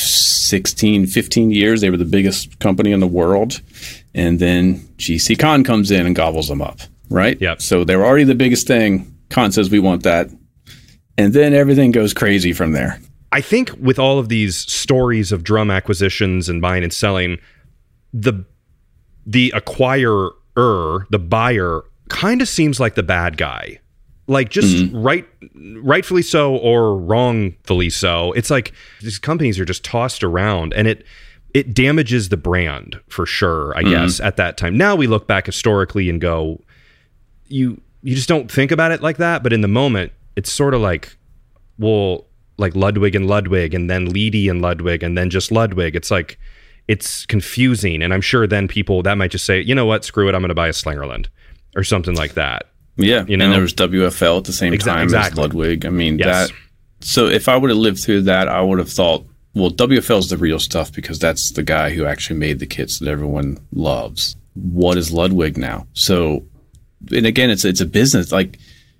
15 years, they were the biggest company in the world. And then GC Con comes in and gobbles them up, right? Yep. So they were already the biggest thing. Con says, we want that. And then everything goes crazy from there. I think with all of these stories of drum acquisitions and buying and selling, the acquirer, the buyer, kind of seems like the bad guy. Like, just rightfully so or wrongfully so. It's like these companies are just tossed around, and it damages the brand for sure, I guess, at that time. Now we look back historically and go, you just don't think about it like that. But in the moment, it's sort of like, well, like Ludwig, and then Leedy and Ludwig, and then just Ludwig. It's like, it's confusing. And I'm sure then people that might just say, you know what, screw it, I'm going to buy a Slingerland or something like that. Yeah, you know? And there was WFL at the same time as Ludwig. I mean, so if I would have lived through that, I would have thought, well, WFL is the real stuff because that's the guy who actually made the kits that everyone loves. What is Ludwig now? So, and again, it's a business. Like,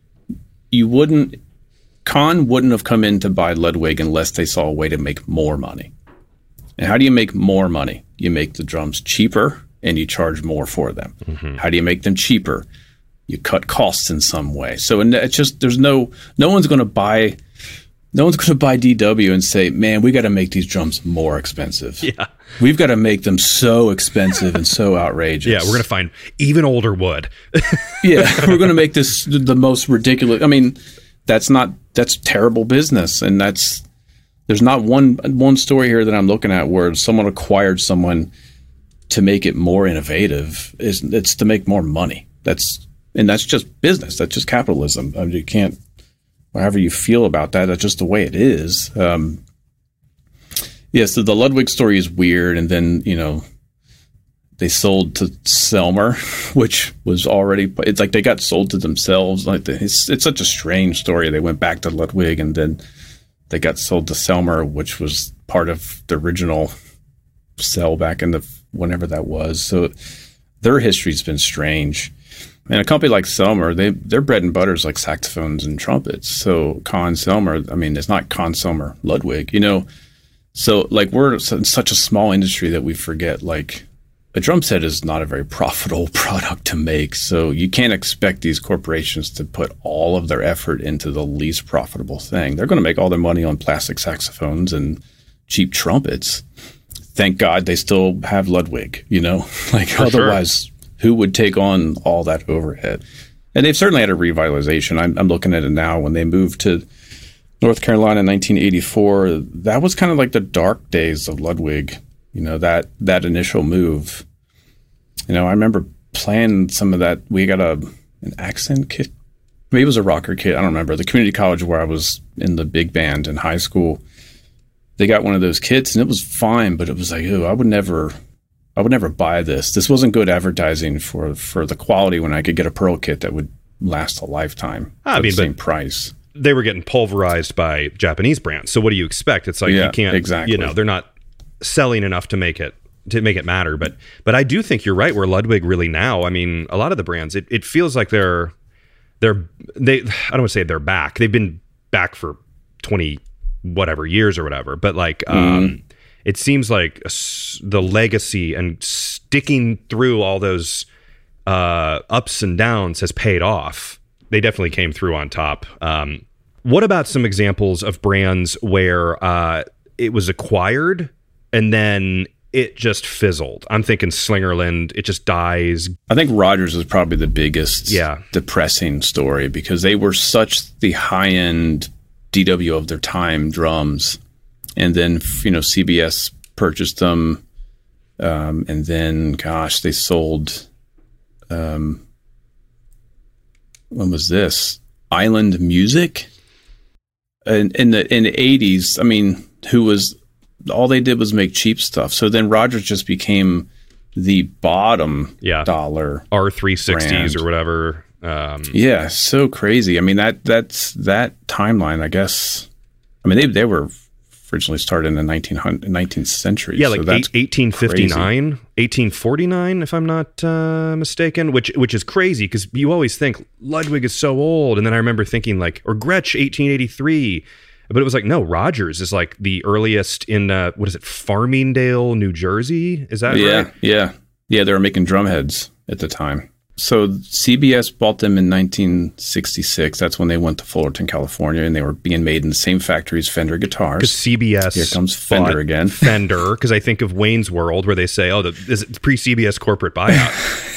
Con wouldn't have come in to buy Ludwig unless they saw a way to make more money. And how do you make more money? You make the drums cheaper and you charge more for them. Mm-hmm. How do you make them cheaper? You cut costs in some way. So, and it's just, there's no one's going to buy DW and say, man, we got to make these drums more expensive. Yeah. We've got to make them so expensive and so outrageous. Yeah. We're going to find even older wood. Yeah. We're going to make this the most ridiculous. I mean, that's terrible business. And there's not one story here that I'm looking at where someone acquired someone to make it more innovative. It's to make more money. That's just business. That's just capitalism. I mean, you can't, however you feel about that, that's just the way it is. So the Ludwig story is weird. And then, they sold to Selmer, which was already, it's like they got sold to themselves. Like it's such a strange story. They went back to Ludwig and then they got sold to Selmer, which was part of the original sell back in whenever that was. So their history's been strange. And a company like Selmer, their bread and butter is like saxophones and trumpets. So Con Selmer, I mean, it's not Con Selmer Ludwig, So like we're in such a small industry that we forget like a drum set is not a very profitable product to make. So you can't expect these corporations to put all of their effort into the least profitable thing. They're going to make all their money on plastic saxophones and cheap trumpets. Thank God they still have Ludwig, like For otherwise. Sure. Who would take on all that overhead? And they've certainly had a revitalization. I'm looking at it now. When they moved to North Carolina in 1984, that was kind of like the dark days of Ludwig, that initial move. I remember playing some of that. We got an accent kit. Maybe it was a rocker kit. I don't remember. The community college where I was in the big band in high school, they got one of those kits and it was fine, but it was like, I would never buy this. This wasn't good advertising for the quality when I could get a Pearl kit that would last a lifetime for the same price. They were getting pulverized by Japanese brands. So what do you expect? It's like you can't, exactly. They're not selling enough to make it matter. But I do think you're right where Ludwig really now, I mean, a lot of the brands, it feels like they're I don't want to say they're back. They've been back for 20 whatever years or whatever, but like it seems like the legacy and sticking through all those ups and downs has paid off. They definitely came through on top. What about some examples of brands where it was acquired and then it just fizzled? I'm thinking Slingerland, it just dies. I think Rogers is probably the biggest depressing story, because they were such the high-end DW of their time drums. And then, CBS purchased them. And then, they sold, when was this? Island Music? In the 80s, I mean, all they did was make cheap stuff. So then Rogers just became the bottom dollar R360s brand. or whatever. So crazy. I mean, that timeline, I guess. I mean, they were originally started in the 19th century. Yeah, like so that's 1859, 1849, if I'm not mistaken, which is crazy, because you always think Ludwig is so old. And then I remember thinking like, or Gretsch, 1883. But it was like, no, Rogers is like the earliest in, Farmingdale, New Jersey? Is that right? Yeah. Yeah, they were making drum heads at the time. So CBS bought them in 1966. That's when they went to Fullerton, California, and they were being made in the same factory as Fender guitars. Because CBS... Here comes Fender again. Fender, because I think of Wayne's World, where they say, is it pre-CBS corporate buyout?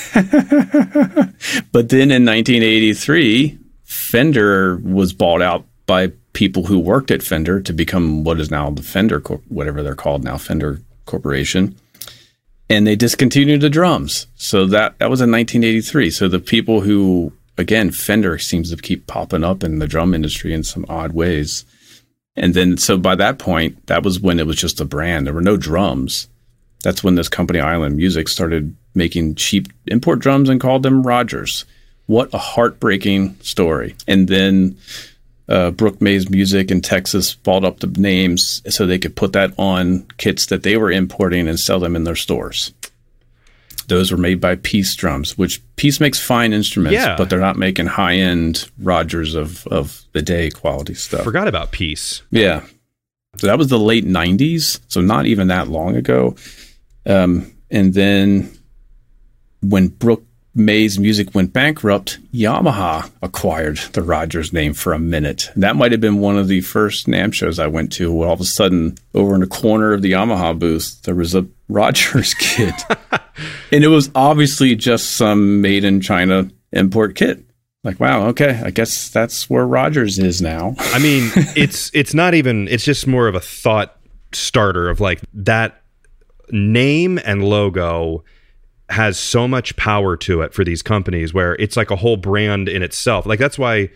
But then in 1983, Fender was bought out by people who worked at Fender to become what is now the Fender, whatever they're called now, Fender Corporation. And they discontinued the drums. So that was in 1983. So the people who, again, Fender seems to keep popping up in the drum industry in some odd ways. And then, so by that point, that was when it was just a brand. There were no drums. That's when this company, Island Music, started making cheap import drums and called them Rogers. What a heartbreaking story. And then Brooke Mays Music in Texas bought up the names so they could put that on kits that they were importing and sell them in their stores. Those were made by Peace Drums, which Peace makes fine instruments, but they're not making high-end Rogers of the day quality stuff. Forgot about Peace. Yeah. So that was the late 90s, so not even that long ago. And then when Brooke Mays Music went bankrupt, Yamaha acquired the Rogers name for a minute. That might have been one of the first NAMM shows I went to, where all of a sudden, over in the corner of the Yamaha booth, there was a Rogers kit. And it was obviously just some made in China import kit. Like, wow, okay, I guess that's where Rogers is now. I mean, it's not even, it's just more of a thought starter of like, that name and logo has so much power to it for these companies, where it's like a whole brand in itself. Like, that's why,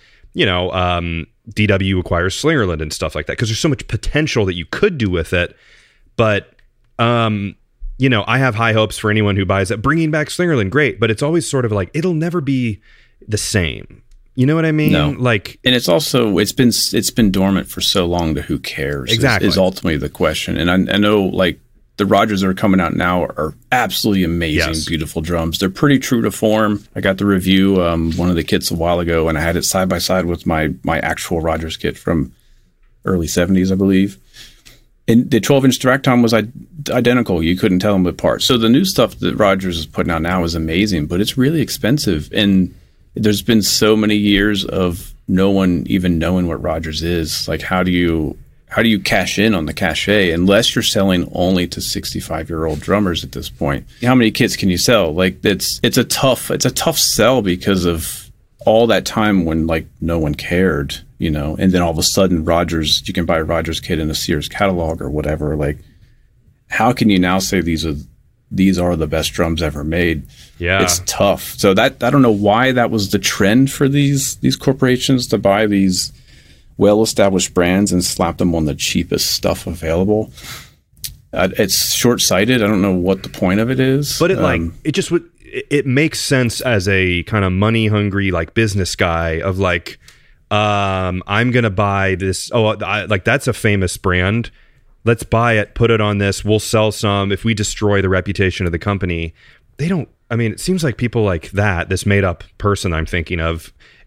DW acquires Slingerland and stuff like that, because there's so much potential that you could do with it. But, I have high hopes for anyone who buys it. Bringing back Slingerland, great, but it's always sort of like, it'll never be the same. You know what I mean? No. Like, and it's also, it's been dormant for so long that who cares? Exactly. Is ultimately the question. And I know, like, the Rogers that are coming out now are absolutely amazing, beautiful drums. They're pretty true to form. I got the review, one of the kits a while ago, and I had it side by side with my actual Rogers kit from early 70s, I believe. And the 12-inch direct tom was identical. You couldn't tell them apart. So the new stuff that Rogers is putting out now is amazing, but it's really expensive. And there's been so many years of no one even knowing what Rogers is. Like, how do you cash in on the cachet unless you're selling only to 65-year-old drummers at this point? How many kits can you sell? Like, it's a tough sell because of all that time when, like, no one cared, and then all of a sudden Rogers, you can buy a Rogers kit in a Sears catalog or whatever. Like, how can you now say these are the best drums ever made? Yeah. It's tough. So that, I don't know why that was the trend for these corporations to buy these well-established brands and slap them on the cheapest stuff available. It's short-sighted. I don't know what the point of it is. But it makes sense as a kind of money-hungry, like, business guy of like, I'm going to buy this. That's a famous brand. Let's buy it, put it on this. We'll sell some. If we destroy the reputation of the company, it seems like people like that, this made-up person I'm thinking of,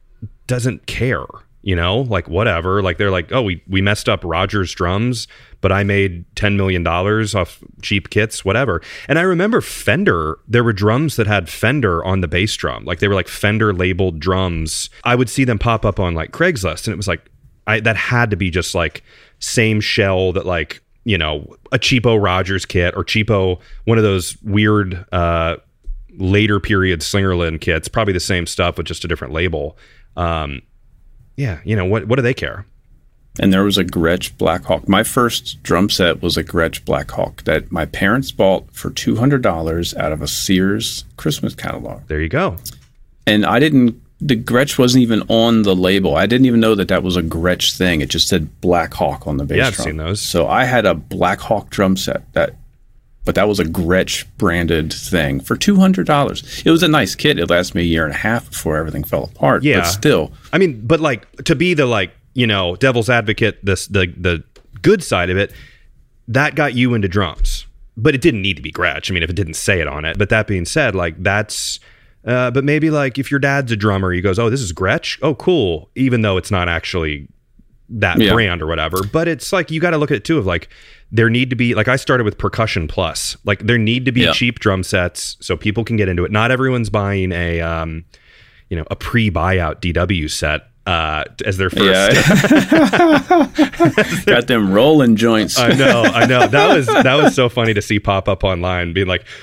doesn't care, you know, like whatever. Like they're like, oh, we messed up Rogers drums, but I made $10 million off cheap kits, whatever. And I remember Fender, there were drums that had Fender on the bass drum. Like they were like Fender labeled drums. I would see them pop up on like Craigslist, and it was like, that had to be just like same shell that like, you know, a cheapo Rogers kit or cheapo, one of those weird later period Slingerland kits, probably the same stuff with just a different label. Yeah, you know, what do they care? And there was a Gretsch Blackhawk. My first drum set was a Gretsch Blackhawk that my parents bought for $200 out of a Sears Christmas catalog. There you go. And the Gretsch wasn't even on the label. I didn't even know that was a Gretsch thing. It just said Blackhawk on the bass drum. I've seen those. So I had a Blackhawk drum set but that was a Gretsch branded thing for $200. It was a nice kit. It lasted me a year and a half before everything fell apart. Yeah. But still. I mean, but like to be the like, you know, devil's advocate, the good side of it, that got you into drums. But it didn't need to be Gretsch. I mean, if it didn't say it on it. But that being said, like that's but maybe like if your dad's a drummer, he goes, oh, this is Gretsch? Oh, cool. Even though it's not actually that brand or whatever. But it's like you got to look at it too of like there need to be, like I started with Percussion Plus. Like there need to be cheap drum sets so people can get into it. Not everyone's buying a you know, a pre-buyout DW set as their first. Got them rolling joints. I know. That was so funny to see pop up online being like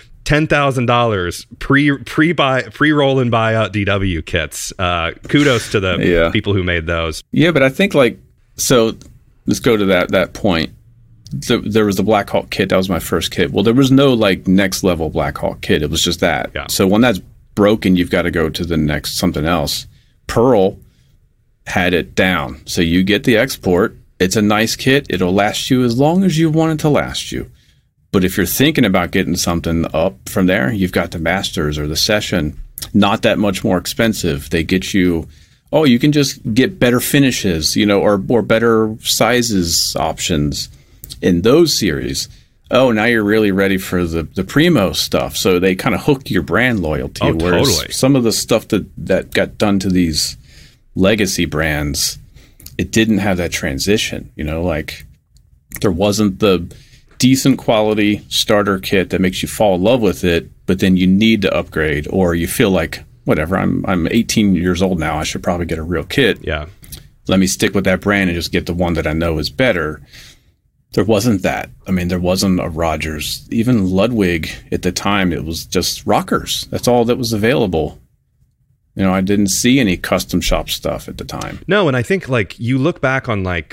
$10,000 pre-roll and buyout DW kits. Kudos to the people who made those. Yeah, but I think like, so let's go to that point. There was the Blackhawk kit. That was my first kit. Well, there was no like next level Blackhawk kit. It was just that. Yeah. So when that's broken, you've got to go to the next something else. Pearl had it down. So you get the export. It's a nice kit. It'll last you as long as you want it to last you. But if you're thinking about getting something up from there, you've got the Masters or the Session. Not that much more expensive. They get you, you can just get better finishes, you know, or better sizes options in those series. Oh, now you're really ready for the Primo stuff. So they kind of hook your brand loyalty. Oh, whereas totally. some of the stuff that got done to these legacy brands, it didn't have that transition. You know, like there wasn't the decent quality starter kit that makes you fall in love with it, but then you need to upgrade, or you feel like, whatever, I'm 18 years old now, I should probably get a real kit. Yeah. Let me stick with that brand and just get the one that I know is better. There wasn't that. I mean, there wasn't a Rogers. Even Ludwig at the time, it was just rockers. That's all that was available. You know, I didn't see any custom shop stuff at the time. No, and I think like you look back on like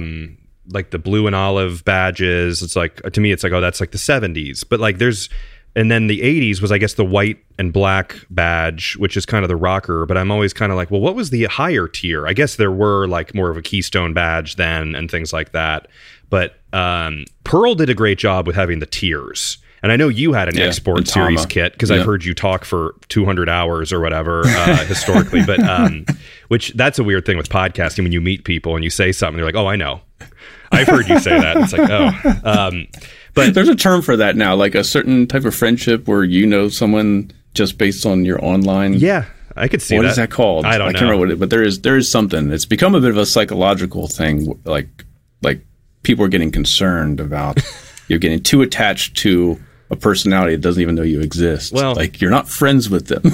the blue and olive badges. It's like, to me, it's like, oh, that's like the 70s. But like and then the 80s was, I guess, the white and black badge, which is kind of the rocker. But I'm always kind of like, well, what was the higher tier? I guess there were like more of a Keystone badge then and things like that. But Pearl did a great job with having the tiers. And I know you had an export series kit because I've heard you talk for 200 hours or whatever historically. But which that's a weird thing with podcasting when you meet people and you say something, they're like, oh, I know. I've heard you say that. It's like, oh. But there's a term for that now, like a certain type of friendship where you know someone just based on your online. Yeah, I could see that. What is that called? I don't know. I can't remember what it, but there is something. It's become a bit of a psychological thing. Like people are getting concerned about you're getting too attached to a personality that doesn't even know you exist. Well, like you're not friends with them.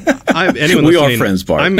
We are friends, Bart.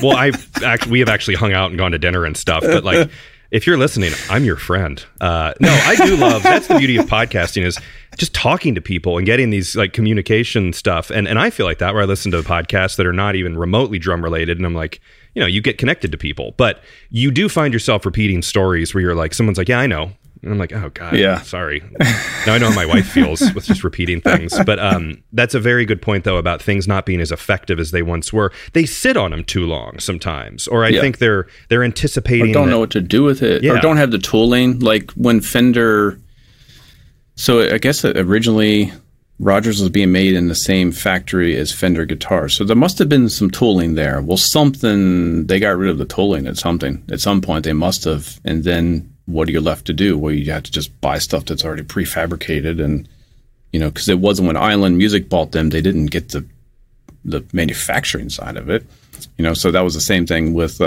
We have actually hung out and gone to dinner and stuff. But like, if you're listening, I'm your friend. No, I do love. That's the beauty of podcasting is just talking to people and getting these like communication stuff. And I feel like that where I listen to podcasts that are not even remotely drum related, and I'm like, you know, you get connected to people, but you do find yourself repeating stories where you're like, someone's like, yeah, I know. And I'm like, oh God, sorry. Now I know how my wife feels with just repeating things. But that's a very good point, though, about things not being as effective as they once were. They sit on them too long sometimes, or I think they're anticipating. Or don't know what to do with it, or don't have the tooling. Like when Fender. So I guess originally Rogers was being made in the same factory as Fender guitars, so there must have been some tooling there. Well, they got rid of the tooling at some point. They must have, and then. What are you left to do? Well, you have to just buy stuff that's already prefabricated, and you know, because it wasn't when Island Music bought them, they didn't get the manufacturing side of it. So that was the same thing with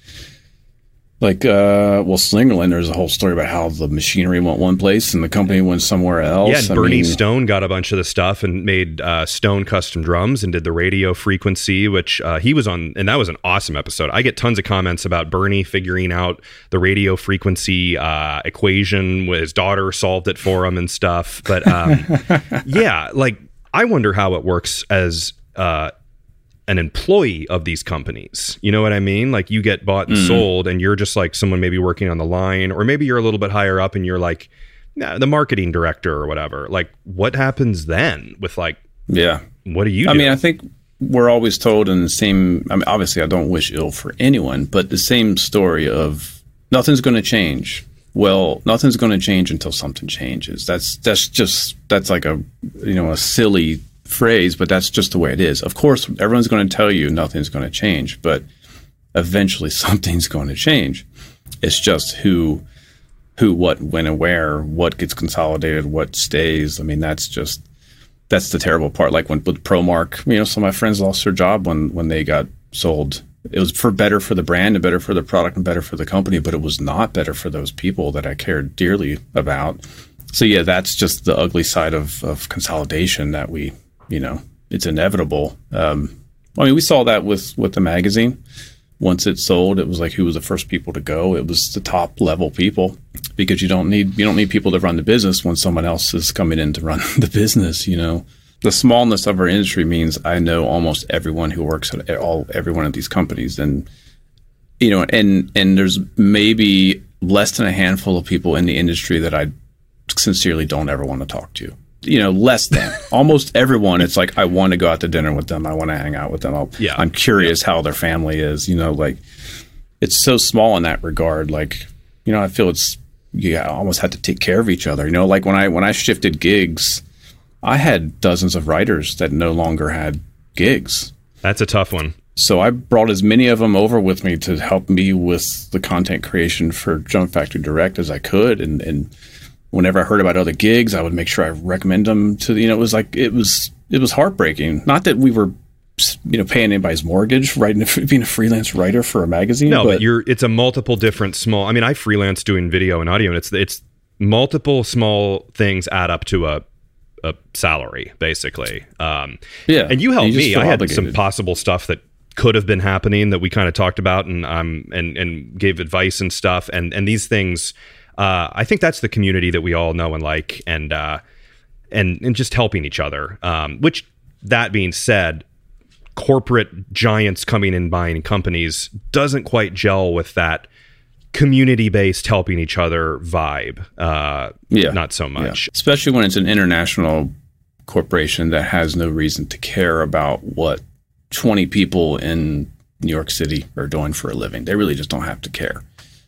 Slingerland. There's a whole story about how the machinery went one place and the company went somewhere else. Yeah, and Bernie Stone got a bunch of the stuff and made Stone custom drums and did the radio frequency, which he was on, and that was an awesome episode. I get tons of comments about Bernie figuring out the radio frequency equation. His daughter solved it for him and stuff. But yeah, like I wonder how it works as an employee of these companies. You know what I mean? Like you get bought and sold and you're just like someone maybe working on the line, or maybe you're a little bit higher up and you're like the marketing director or whatever. Like what happens then with like, what do you do? I mean, I think we're always told in the same, I mean, obviously I don't wish ill for anyone, but the same story of nothing's going to change. Well, nothing's going to change until something changes. That's like a silly phrase, but that's just the way it is. Of course, everyone's going to tell you nothing's going to change, but eventually something's going to change. It's just who, what, when, and where, what gets consolidated, what stays. I mean, that's the terrible part. Like with ProMark, some of my friends lost their job when they got sold. It was better for the brand and better for the product and better for the company, but it was not better for those people that I cared dearly about. So yeah, that's just the ugly side of consolidation that it's inevitable. I mean, we saw that with the magazine. Once it sold, it was like who was the first people to go? It was the top level people, because you don't need people to run the business when someone else is coming in to run the business. The smallness of our industry means I know almost everyone who works at every one of these companies, and there's maybe less than a handful of people in the industry that I sincerely don't ever want to talk to. Less than. Almost everyone, it's like, I want to go out to dinner with them. I want to hang out with them. I'm curious how their family is. Like, it's so small in that regard. Like, I feel you almost had to take care of each other. Like when I shifted gigs, I had dozens of writers that no longer had gigs. That's a tough one. So I brought as many of them over with me to help me with the content creation for Drum Factory Direct as I could. And whenever I heard about other gigs, I would make sure I recommend them to, it was like, it was heartbreaking. Not that we were, paying anybody's mortgage, being a freelance writer for a magazine. No, but it's a multiple different small, I mean, I freelance doing video and audio, and it's multiple small things add up to a salary, basically. And you helped me. I had some possible stuff that could have been happening that we kind of talked about and gave advice and stuff. And these things, I think that's the community that we all know and like, and just helping each other. Which, that being said, corporate giants coming in buying companies doesn't quite gel with that community-based helping each other vibe. Not so much. Yeah. Especially when it's an international corporation that has no reason to care about what 20 people in New York City are doing for a living. They really just don't have to care.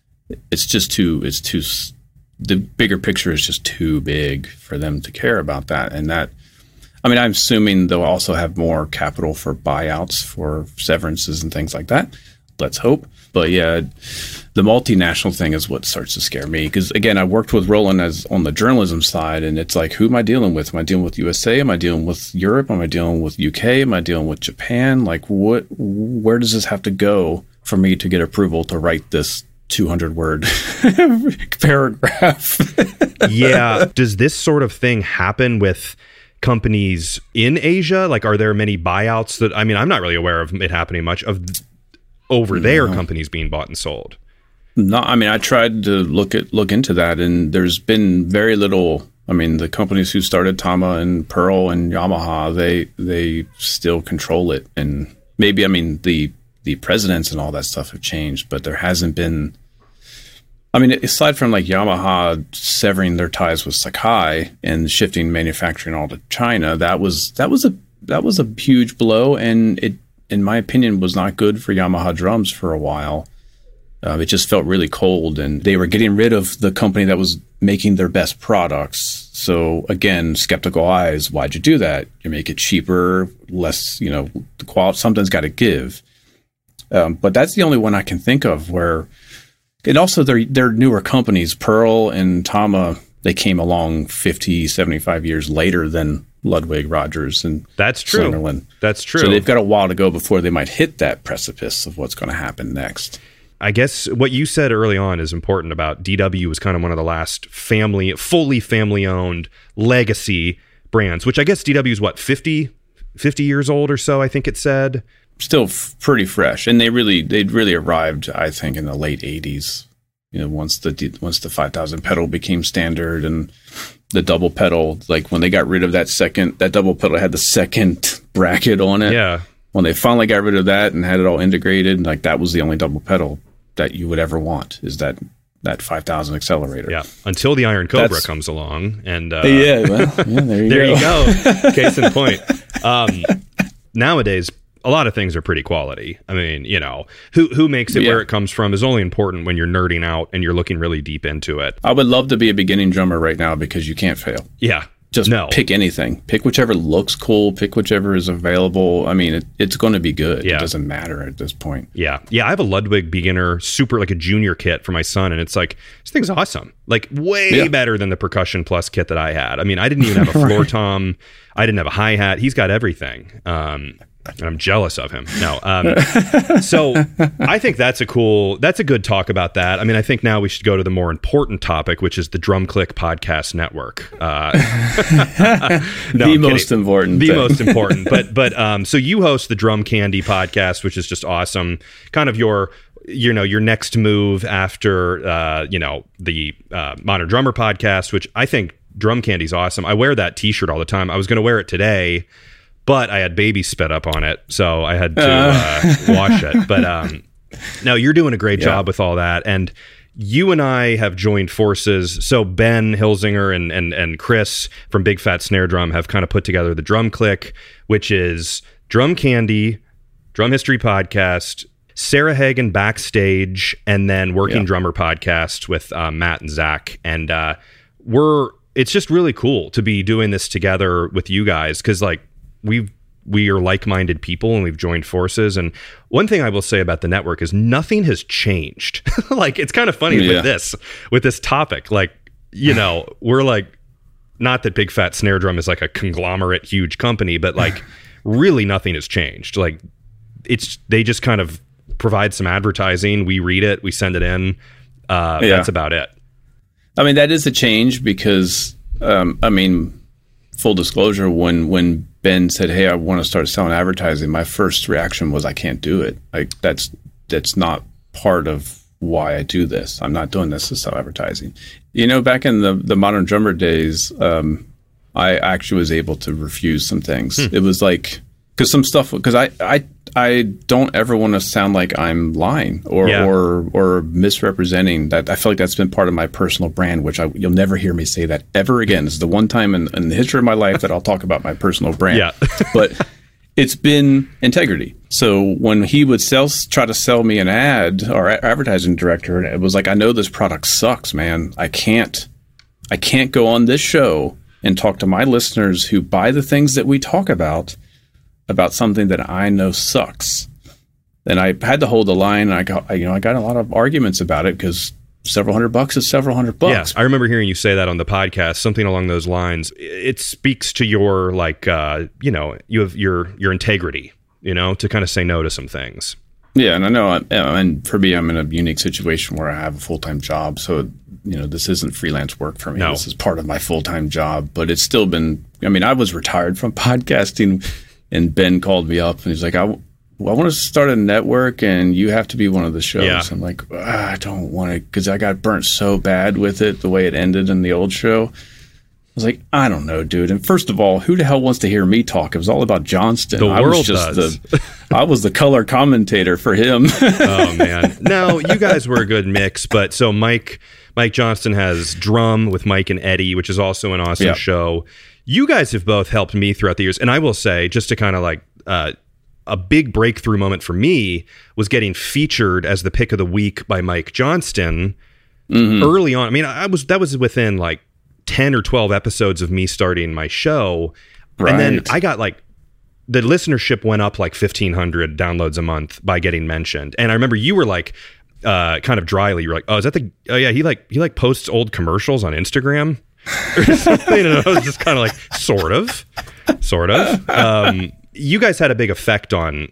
The bigger picture is just too big for them to care about that. And that, I mean, I'm assuming they'll also have more capital for buyouts, for severances and things like that. Let's hope. But yeah, the multinational thing is what starts to scare me. Because again, I worked with Roland on the journalism side, and it's like, who am I dealing with? Am I dealing with USA? Am I dealing with Europe? Am I dealing with UK? Am I dealing with Japan? Like, where does this have to go for me to get approval to write this 200-word paragraph? Yeah. Does this sort of thing happen with companies in Asia? Like, are there many buyouts that, I mean, I'm not really aware of it happening much of over there, companies being bought and sold. No, I mean, I tried to look into that, and there's been very little. I mean, the companies who started Tama and Pearl and Yamaha, they still control it. And maybe, I mean, the presidents and all that stuff have changed, but there hasn't been. I mean, aside from like Yamaha severing their ties with Sakai and shifting manufacturing all to China, that was a huge blow, and it, in my opinion, was not good for Yamaha drums for a while. It just felt really cold, and they were getting rid of the company that was making their best products. So again, skeptical eyes, why'd you do that? You make it cheaper, less, the quality, something's got to give. But that's the only one I can think of where, and also they're newer companies. Pearl and Tama, they came along 50, 75 years later than Ludwig, Rogers, and that's true. Sunderland. That's true. So they've got a while to go before they might hit that precipice of what's going to happen next. I guess what you said early on is important about DW was kind of one of the last fully family-owned legacy brands, which I guess DW is what, 50 years old or so, I think it said. Still pretty fresh. And they'd really arrived, I think, in the late 80s. You know, once the 5000 pedal became standard and the double pedal, like when they got rid of that double pedal had the second bracket on it. Yeah. When they finally got rid of that and had it all integrated, like that was the only double pedal that you would ever want, is that 5000 accelerator. Yeah. Until the Iron Cobra comes along and there you go. Case in point. Nowadays, a lot of things are pretty quality. I mean, you know, who makes it, where it comes from is only important when you're nerding out and you're looking really deep into it. I would love to be a beginning drummer right now because you can't fail. Yeah. Just pick anything. Pick whichever looks cool. Pick whichever is available. I mean, it's going to be good. Yeah. It doesn't matter at this point. Yeah. Yeah. I have a Ludwig beginner, super like a junior kit for my son. And it's like, this thing's awesome. Like way better than the Percussion Plus kit that I had. I mean, I didn't even have a floor tom. I didn't have a hi-hat. He's got everything. And I'm jealous of him. No. So I think that's a good talk about that. I mean, I think now we should go to the more important topic, which is the DrumClick Podcast Network. The most important. But so you host the Drum Candy podcast, which is just awesome. Kind of your next move after, the Modern Drummer podcast, which I think Drum Candy's awesome. I wear that t-shirt all the time. I was going to wear it today, but I had baby spit up on it, so I had to wash it. But no, you're doing a great job with all that. And you and I have joined forces. So Ben Hilsinger and Chris from Big Fat Snare Drum have kind of put together the Drum Click, which is Drum Candy, Drum History Podcast, Sarah Hagen Backstage, and then Working Drummer Podcast with Matt and Zach. And it's just really cool to be doing this together with you guys, because like we are like-minded people and we've joined forces. And one thing I will say about the network is nothing has changed. Like, it's kind of funny with this topic. Like, you know, we're like, not that Big Fat Snare Drum is like a conglomerate, huge company, but like really nothing has changed. Like they just kind of provide some advertising. We read it, we send it in. That's about it. I mean, that is a change because, full disclosure, when Ben said, "Hey, I want to start selling advertising," my first reaction was, "I can't do it. Like that's not part of why I do this. I'm not doing this to sell advertising." You know, back in the Modern Drummer days, I actually was able to refuse some things. It was like, because I don't ever want to sound like I'm lying or misrepresenting that. I feel like that's been part of my personal brand, which you'll never hear me say that ever again. This is the one time in the history of my life that I'll talk about my personal brand. Yeah. But it's been integrity. So when he would try to sell me an ad, or advertising director, it was like, I know this product sucks, man. I can't go on this show and talk to my listeners who buy the things that we talk about something that I know sucks. And I had to hold the line, and I got a lot of arguments about it because several $100 is several $100. Yeah, I remember hearing you say that on the podcast, something along those lines. It speaks to your you have your integrity, to kind of say no to some things. Yeah, and I know, and for me, I'm in a unique situation where I have a full-time job, so this isn't freelance work for me. No. This is part of my full-time job, but it's still been. I mean, I was retired from podcasting. And Ben called me up and he's like, I want to start a network and you have to be one of the shows. Yeah. I'm like, I don't want to, because I got burnt so bad with it, the way it ended in the old show. I was like, I don't know, dude. And first of all, who the hell wants to hear me talk? It was all about Johnston. The world does. I was the color commentator for him. Oh, man. No, you guys were a good mix. But so Mike Johnston has Drum with Mike and Eddie, which is also an awesome show. You guys have both helped me throughout the years. And I will say, just to kind of like a big breakthrough moment for me was getting featured as the pick of the week by Mike Johnston early on. I mean, that was within like 10 or 12 episodes of me starting my show. Right. And then I got like, the listenership went up like 1,500 downloads a month by getting mentioned. And I remember you were like, kind of dryly, you're like, oh, is that he posts old commercials on Instagram? or something. And I was just kind of like, sort of. You guys had a big effect on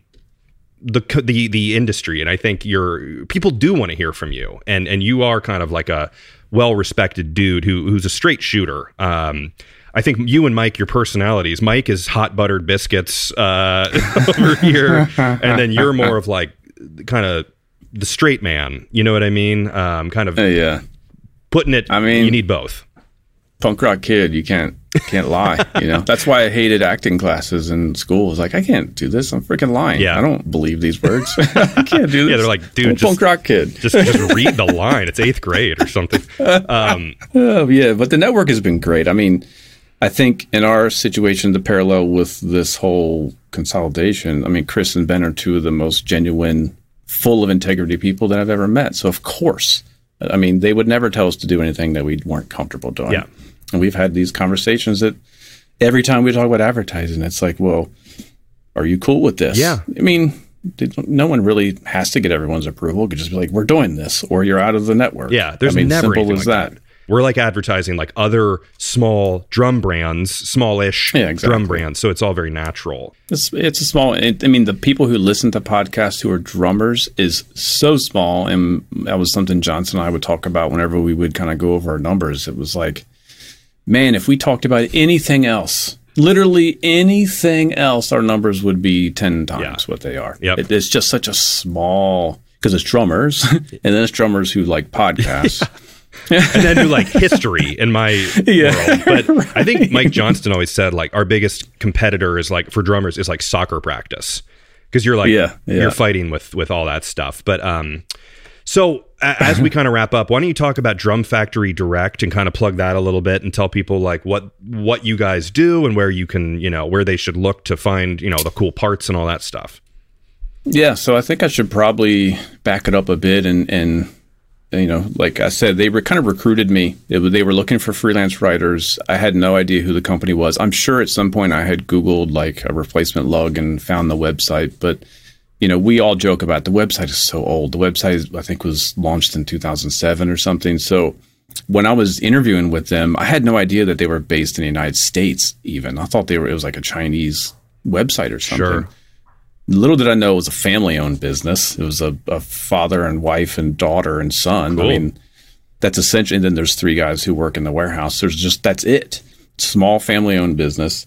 the industry, and I think people do want to hear from you, and you are kind of like a well-respected dude who's a straight shooter. I think you and Mike, your personalities, Mike is hot buttered biscuits over here, and then you're more of like kind of the straight man, you know what I mean? Kind of putting it, I mean, you need both. Punk rock kid, you can't lie, you know? That's why I hated acting classes in school. It was like, I can't do this. I'm freaking lying. Yeah. I don't believe these words. I can't do this. Yeah, they're like, dude, punk rock kid. Just read the line. It's 8th grade or something. Yeah, but the network has been great. I mean, I think in our situation, the parallel with this whole consolidation, I mean, Chris and Ben are two of the most genuine, full of integrity people that I've ever met. So of course, I mean, they would never tell us to do anything that we weren't comfortable doing. Yeah. And we've had these conversations that every time we talk about advertising, it's like, well, are you cool with this? Yeah. I mean, no one really has to get everyone's approval. It could just be like, we're doing this, or you're out of the network. Yeah. There's never simple as like that. We're like advertising like other small drum brands, smallish drum brands. So it's all very natural. It's a small, I mean, the people who listen to podcasts who are drummers is so small. And that was something Johnson and I would talk about whenever we would kind of go over our numbers. It was like, man, if we talked about anything else, literally anything else, our numbers would be 10 times what they are. Yep. It's just such a small, because it's drummers, and then it's drummers who like podcasts. And then do like history in my world. But I think Mike Johnston always said like our biggest competitor is like for drummers is like soccer practice, because you're like you're fighting with all that stuff. But so as we kind of wrap up, why don't you talk about Drum Factory Direct and kind of plug that a little bit and tell people like what you guys do and where you can, you know, where they should look to find, you know, the cool parts and all that stuff. Yeah, so I think I should probably back it up a bit and you know, like I said, they kind of recruited me. They were looking for freelance writers. I had no idea who the company was. I'm sure at some point I had Googled like a replacement lug and found the website. But, you know, we all joke about the website is so old. The website, I think, was launched in 2007 or something. So when I was interviewing with them, I had no idea that they were based in the United States even. I thought it was like a Chinese website or something. Sure. Little did I know it was a family-owned business. It was a father and wife and daughter and son. Cool. I mean, that's essentially, and then there's 3 guys who work in the warehouse. That's it. Small family-owned business.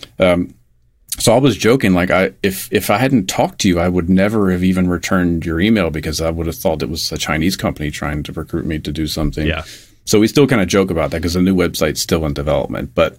So I was joking, like if I hadn't talked to you, I would never have even returned your email because I would have thought it was a Chinese company trying to recruit me to do something. Yeah. So we still kind of joke about that because the new website's still in development. But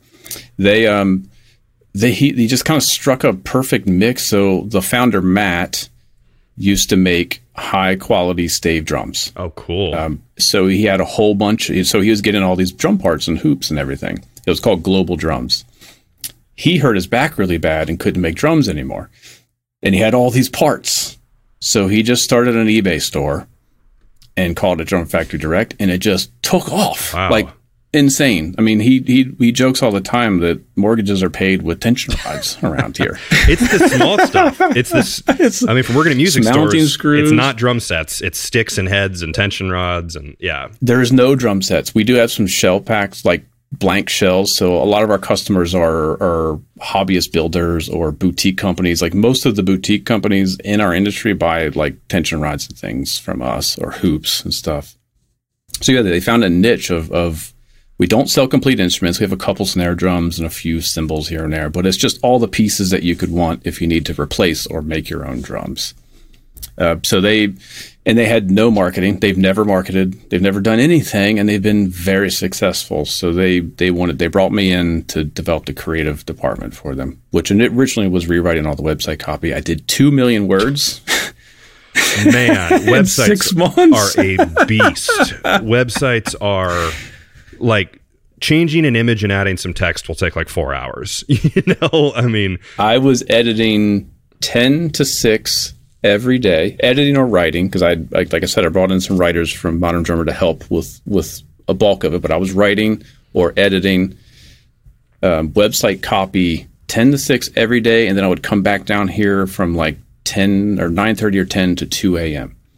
he just kind of struck a perfect mix. So the founder, Matt, used to make high quality stave drums. Oh, cool. So he had a whole bunch. So he was getting all these drum parts and hoops and everything. It was called Global Drums. He hurt his back really bad and couldn't make drums anymore. And he had all these parts. So he just started an eBay store and called it Drum Factory Direct. And it just took off. Wow. Like, insane. I mean, he jokes all the time that mortgages are paid with tension rods around here. It's the small stuff. It's this. I mean, from working at music stores, screws. It's not drum sets. It's sticks and heads and tension rods and There's no drum sets. We do have some shell packs, like blank shells. So a lot of our customers are hobbyist builders or boutique companies. Like most of the boutique companies in our industry buy like tension rods and things from us or hoops and stuff. So yeah, they found a niche of we don't sell complete instruments. We have a couple snare drums and a few cymbals here and there, but it's just all the pieces that you could want if you need to replace or make your own drums. So they had no marketing. They've never marketed. They've never done anything, and they've been very successful. So they brought me in to develop the creative department for them, which originally was rewriting all the website copy. I did 2 million words. Man, websites 6 months. are a beast. Websites are like changing an image and adding some text will take like 4 hours. You know, I mean, I was editing 10 to 6 every day, editing or writing, because like I said, I brought in some writers from Modern Drummer to help with a bulk of it, but I was writing or editing website copy 10 to 6 every day, and then I would come back down here from like 10 or 9:30 or 10 to 2 a.m.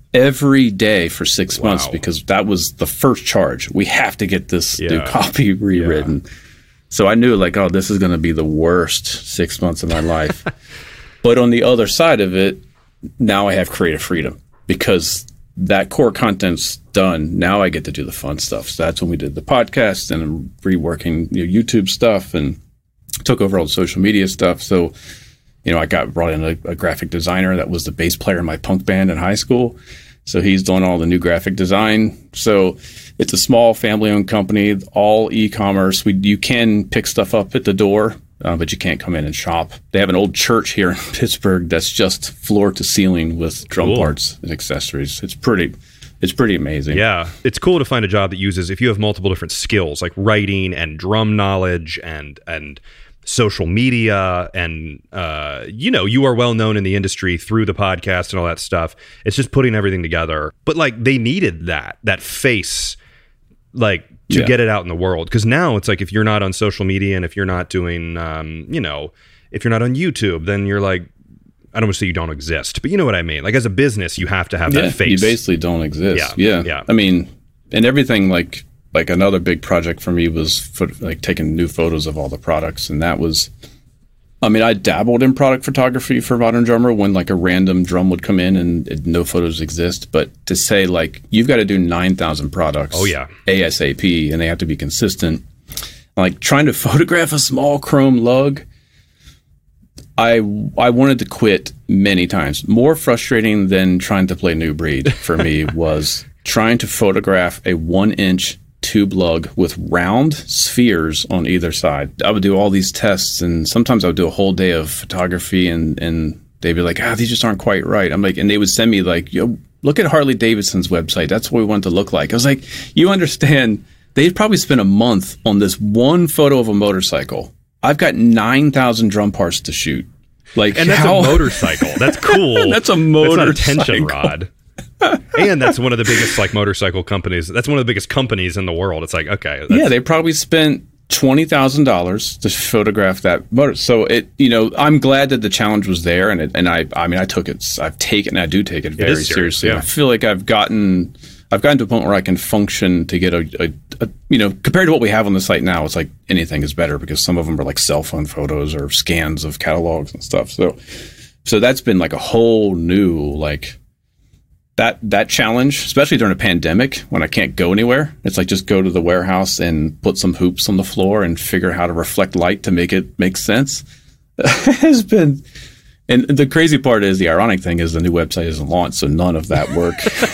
every day for 6 months Wow. because that was the first charge. We have to get this new Yeah. copy rewritten. Yeah. So I knew like, oh, this is going to be the worst 6 months of my life. But on the other side of it, now I have creative freedom because that core content's done. Now I get to do the fun stuff. So that's when we did the podcast and I'm reworking YouTube stuff and took over all the social media stuff. So, I brought in a graphic designer that was the bass player in my punk band in high school. So he's doing all the new graphic design. So it's a small family-owned company, all e-commerce. You can pick stuff up at the door, but you can't come in and shop. They have an old church here in Pittsburgh that's just floor to ceiling with drum parts and accessories. It's pretty amazing. Yeah. It's cool to find a job that uses, if you have multiple different skills like writing and drum knowledge and social media and, you are well known in the industry through the podcast and all that stuff. It's just putting everything together. But like they needed that face, like to get it out in the world. Because now it's like if you're not on social media and if you're not doing, if you're not on YouTube, then you're like, I don't want to say you don't exist, but you know what I mean? Like as a business, you have to have that face. You basically don't exist. Yeah. I mean, and everything like another big project for me was taking new photos of all the products. And that was, I dabbled in product photography for Modern Drummer when like a random drum would come in and no photos exist. But to say like, you've got to do 9,000 products ASAP and they have to be consistent. Like trying to photograph a small chrome lug, I wanted to quit many times. More frustrating than trying to play New Breed for me was trying to photograph a 1-inch tube lug with round spheres on either side. I would do all these tests and sometimes I would do a whole day of photography and they'd be like, these just aren't quite right. I'm like, and they would send me like, look at Harley Davidson's website. That's what we want to look like. I was like, you understand, they've probably spent a month on this one photo of a motorcycle. I've got 9,000 drum parts to shoot. Like, and that's a motorcycle. That's cool. That's a motorcycle. That's not a tension rod. And that's one of the biggest like motorcycle companies. That's one of the biggest companies in the world. It's like, okay. They probably spent $20,000 to photograph that motor. So I'm glad that the challenge was there, and I took it. I do take it very seriously. Yeah. I feel like I've gotten to a point where I can function to get a compared to what we have on the site now, it's like anything is better because some of them are like cell phone photos or scans of catalogs and stuff. So that's been like a whole new like. That challenge, especially during a pandemic when I can't go anywhere, it's like just go to the warehouse and put some hoops on the floor and figure how to reflect light to make it make sense. Has been, and the crazy part is, the ironic thing is the new website isn't launched, so none of that work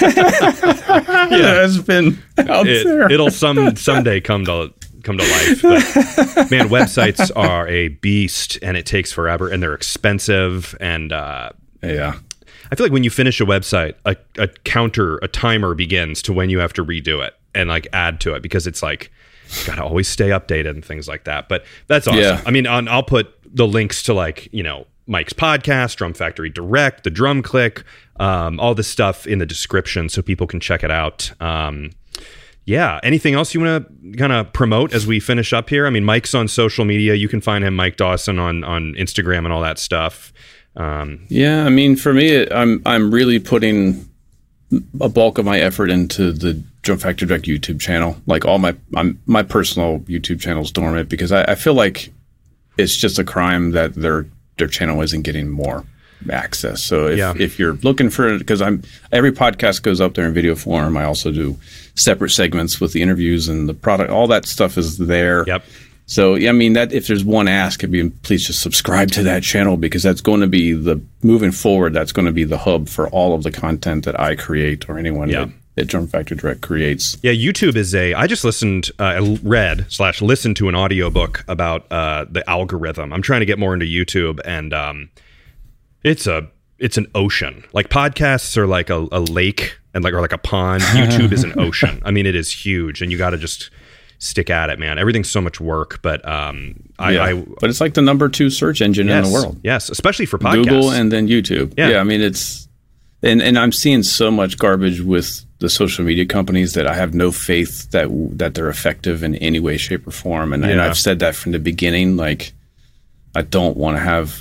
has been out there. It'll someday come to life. But, man, websites are a beast, and it takes forever, and they're expensive, and I feel like when you finish a website, a timer begins to when you have to redo it and like add to it because it's like you got to always stay updated and things like that. But that's awesome. Yeah. I mean, I'll put the links to like, Mike's podcast, Drum Factory Direct, the Drum Click, all this stuff in the description so people can check it out. Anything else you want to kind of promote as we finish up here? I mean, Mike's on social media. You can find him, Mike Dawson, on Instagram and all that stuff. I mean, for me, I'm really putting a bulk of my effort into the Drum Factory Direct YouTube channel. Like all my personal YouTube channel is dormant because I feel like it's just a crime that their channel isn't getting more access. So if you're looking for it, because every podcast goes up there in video form. I also do separate segments with the interviews and the product. All that stuff is there. Yep. So, I mean, that if there's one ask, it'd be please just subscribe to that channel because that's going to be moving forward, that's going to be the hub for all of the content that I create or anyone that Drum Factory Direct creates. Yeah, YouTube is I just listened, listened to an audiobook about the algorithm. I'm trying to get more into YouTube, and it's an ocean. Like podcasts are like a lake or like a pond. YouTube is an ocean. I mean, it is huge, and you got to just stick at it, man. Everything's so much work, but but it's like the number 2 search engine in the world. Yes, especially for podcasts. Google and then YouTube. Yeah, I mean it's and I'm seeing so much garbage with the social media companies that I have no faith that they're effective in any way, shape, or form. And I've said that from the beginning. Like, I don't want to have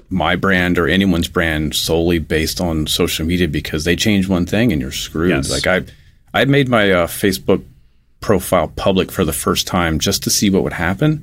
my brand or anyone's brand solely based on social media, because they change one thing and you're screwed. Yes. Like I made my Facebook profile public for the first time just to see what would happen.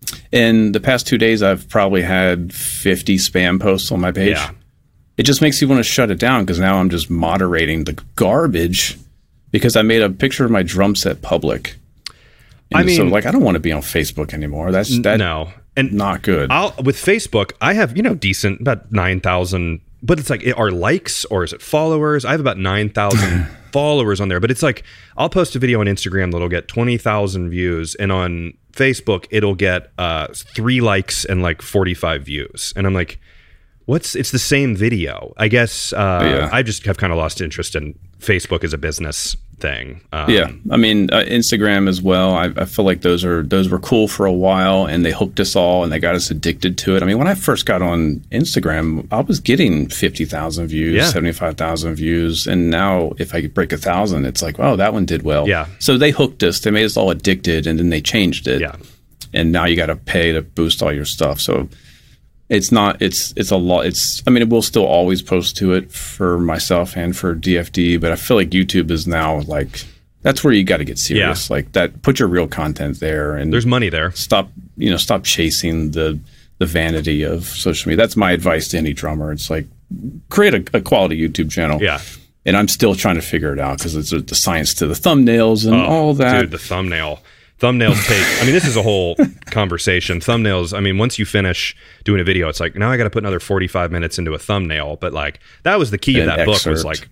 In the past 2 days, I've probably had 50 spam posts on my page. Yeah. It just makes you want to shut it down, because now I'm just moderating the garbage because I made a picture of my drum set public. And so like, I don't want to be on Facebook anymore. That's no, and not good. With Facebook, I have, decent, about 9,000, but it's like, are likes or is it followers? I have about 9,000 followers on there, but it's like, I'll post a video on Instagram that'll get 20,000 views, and on Facebook, it'll get 3 likes and like 45 views. And I'm like, it's the same video. I guess I just have kind of lost interest in Facebook as a business thing. Yeah, I mean, Instagram as well. I feel like those were cool for a while, and they hooked us all and they got us addicted to it. I mean, when I first got on Instagram, I was getting 50,000 views, 75,000 views, and now if I break 1,000, it's like, oh, that one did well. Yeah. So they hooked us. They made us all addicted, and then they changed it. Yeah. And now you got to pay to boost all your stuff. So it's a lot. I mean, it will still always post to it for myself and for DFD, but I feel like YouTube is now like, that's where you got to get serious. Like that, put your real content there, and there's money there. Stop chasing the vanity of social media. That's my advice to any drummer. It's like, create a quality YouTube channel. Yeah. And I'm still trying to figure it out, because it's the science to the thumbnails and all that. Dude, the thumbnails take, I mean, this is a whole conversation. Thumbnails, I mean, once you finish doing a video, it's like, now I got to put another 45 minutes into a thumbnail. But like, that was the key of that book, was like,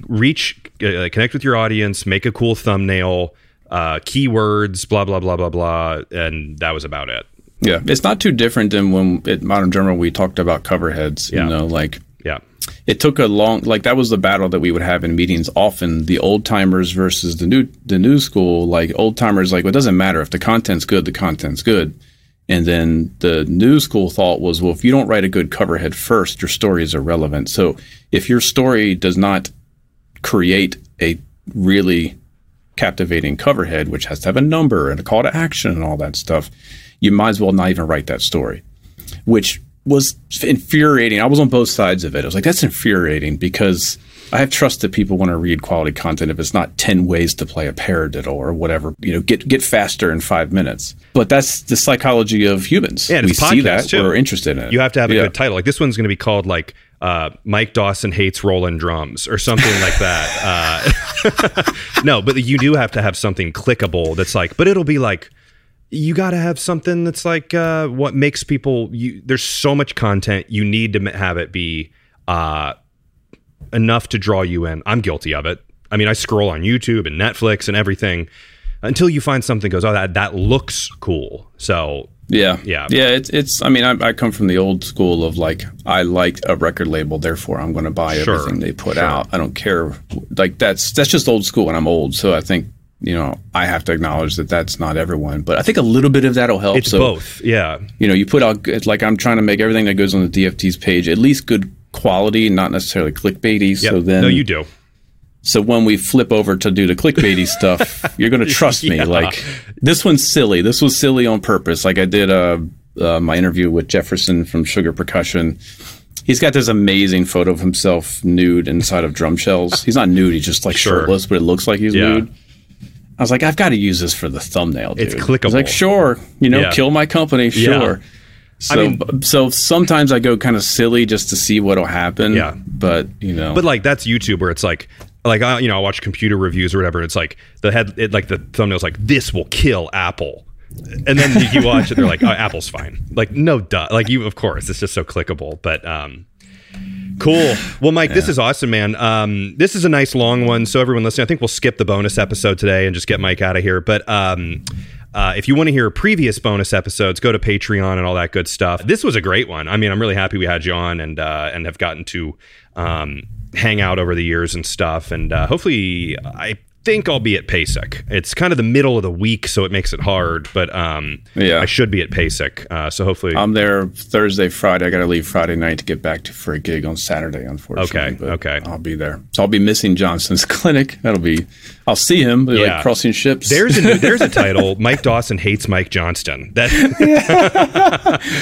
connect with your audience, make a cool thumbnail, keywords, blah, blah, blah, blah, blah. And that was about it. Yeah. It's not too different than when at Modern Drummer we talked about cover heads, it took a long, like that was the battle that we would have in meetings often, the old timers versus the new school. Like old timers, like, well, it doesn't matter if the content's good, the content's good. And then the new school thought was, well, if you don't write a good cover head first, your story is irrelevant. So if your story does not create a really captivating cover head, which has to have a number and a call to action and all that stuff, you might as well not even write that story, which was infuriating. I was on both sides of it. I was like, that's infuriating, because I have trust that people want to read quality content if it's not 10 ways to play a paradiddle or whatever, get faster in 5 minutes. But that's the psychology of humans. Yeah, we see that, we're interested in it. You have to have a good title. Like this one's going to be called like Mike Dawson Hates Rolling Drums or something like that. No, but you do have to have something clickable that's like, but it'll be like, you got to have something that's like what makes people, there's so much content, you need to have it be enough to draw you in. I'm guilty of it. I mean, I scroll on YouTube and Netflix and everything until you find something goes, oh, that looks cool. So yeah. It's. I mean, I come from the old school of like, I like a record label, therefore I'm going to buy everything they put out. I don't care. Like that's just old school, and I'm old, so I think, I have to acknowledge that that's not everyone, but I think a little bit of that'll help. It's both, yeah. You put out, it's like I'm trying to make everything that goes on the DFT's page at least good quality, not necessarily clickbaity. Yep. So then, no, you do. So when we flip over to do the clickbaity stuff, you're going to trust me. Like, this one's silly. This was silly on purpose. Like I did my interview with Jefferson from Sugar Percussion. He's got this amazing photo of himself nude inside of drum shells. He's not nude. He's just like shirtless, but it looks like he's nude. I was like, I've got to use this for the thumbnail, dude. It's clickable. I was like, sure, kill my company, sure. So, so sometimes I go kind of silly just to see what'll happen. Yeah. But, But like, that's YouTube where it's like I'll watch computer reviews or whatever. And it's like the thumbnail's like, this will kill Apple. And then you watch it, they're like, oh, Apple's fine. Like, no, duh. Like, of course, it's just so clickable. But, cool. Well, Mike, this is awesome, man. This is a nice long one. So everyone listening, I think we'll skip the bonus episode today and just get Mike out of here. But if you want to hear previous bonus episodes, go to Patreon and all that good stuff. This was a great one. I mean, I'm really happy we had you on and have gotten to hang out over the years and stuff. And hopefully, I think I'll be at PASIC. It's kind of the middle of the week, so it makes it hard. But I should be at PASIC. So hopefully, I'm there Thursday, Friday. I got to leave Friday night to get back for a gig on Saturday. Unfortunately, okay. I'll be there. So I'll be missing Johnson's clinic. I'll see him. Like crossing ships. There's a title. Mike Dawson Hates Mike Johnston. That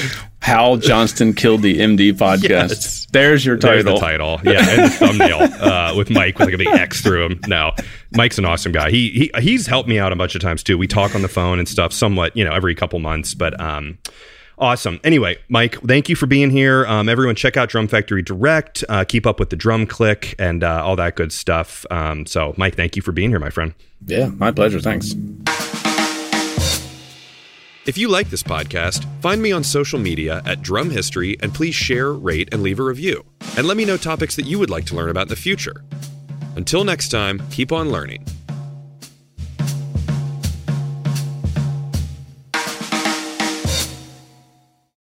Hal Johnston Killed the MD podcast. Yes. There's your title. There's the title. Yeah, and the thumbnail with Mike with like a big X through him. No, Mike's an awesome guy. He's helped me out a bunch of times too. We talk on the phone and stuff somewhat, every couple months, but awesome. Anyway, Mike, thank you for being here. Everyone check out Drum Factory Direct, keep up with the Drum Click and all that good stuff. So Mike, thank you for being here, my friend. Yeah, my pleasure. Thanks. If you like this podcast, find me on social media at Drum History and please share, rate, and leave a review. And let me know topics that you would like to learn about in the future. Until next time, keep on learning.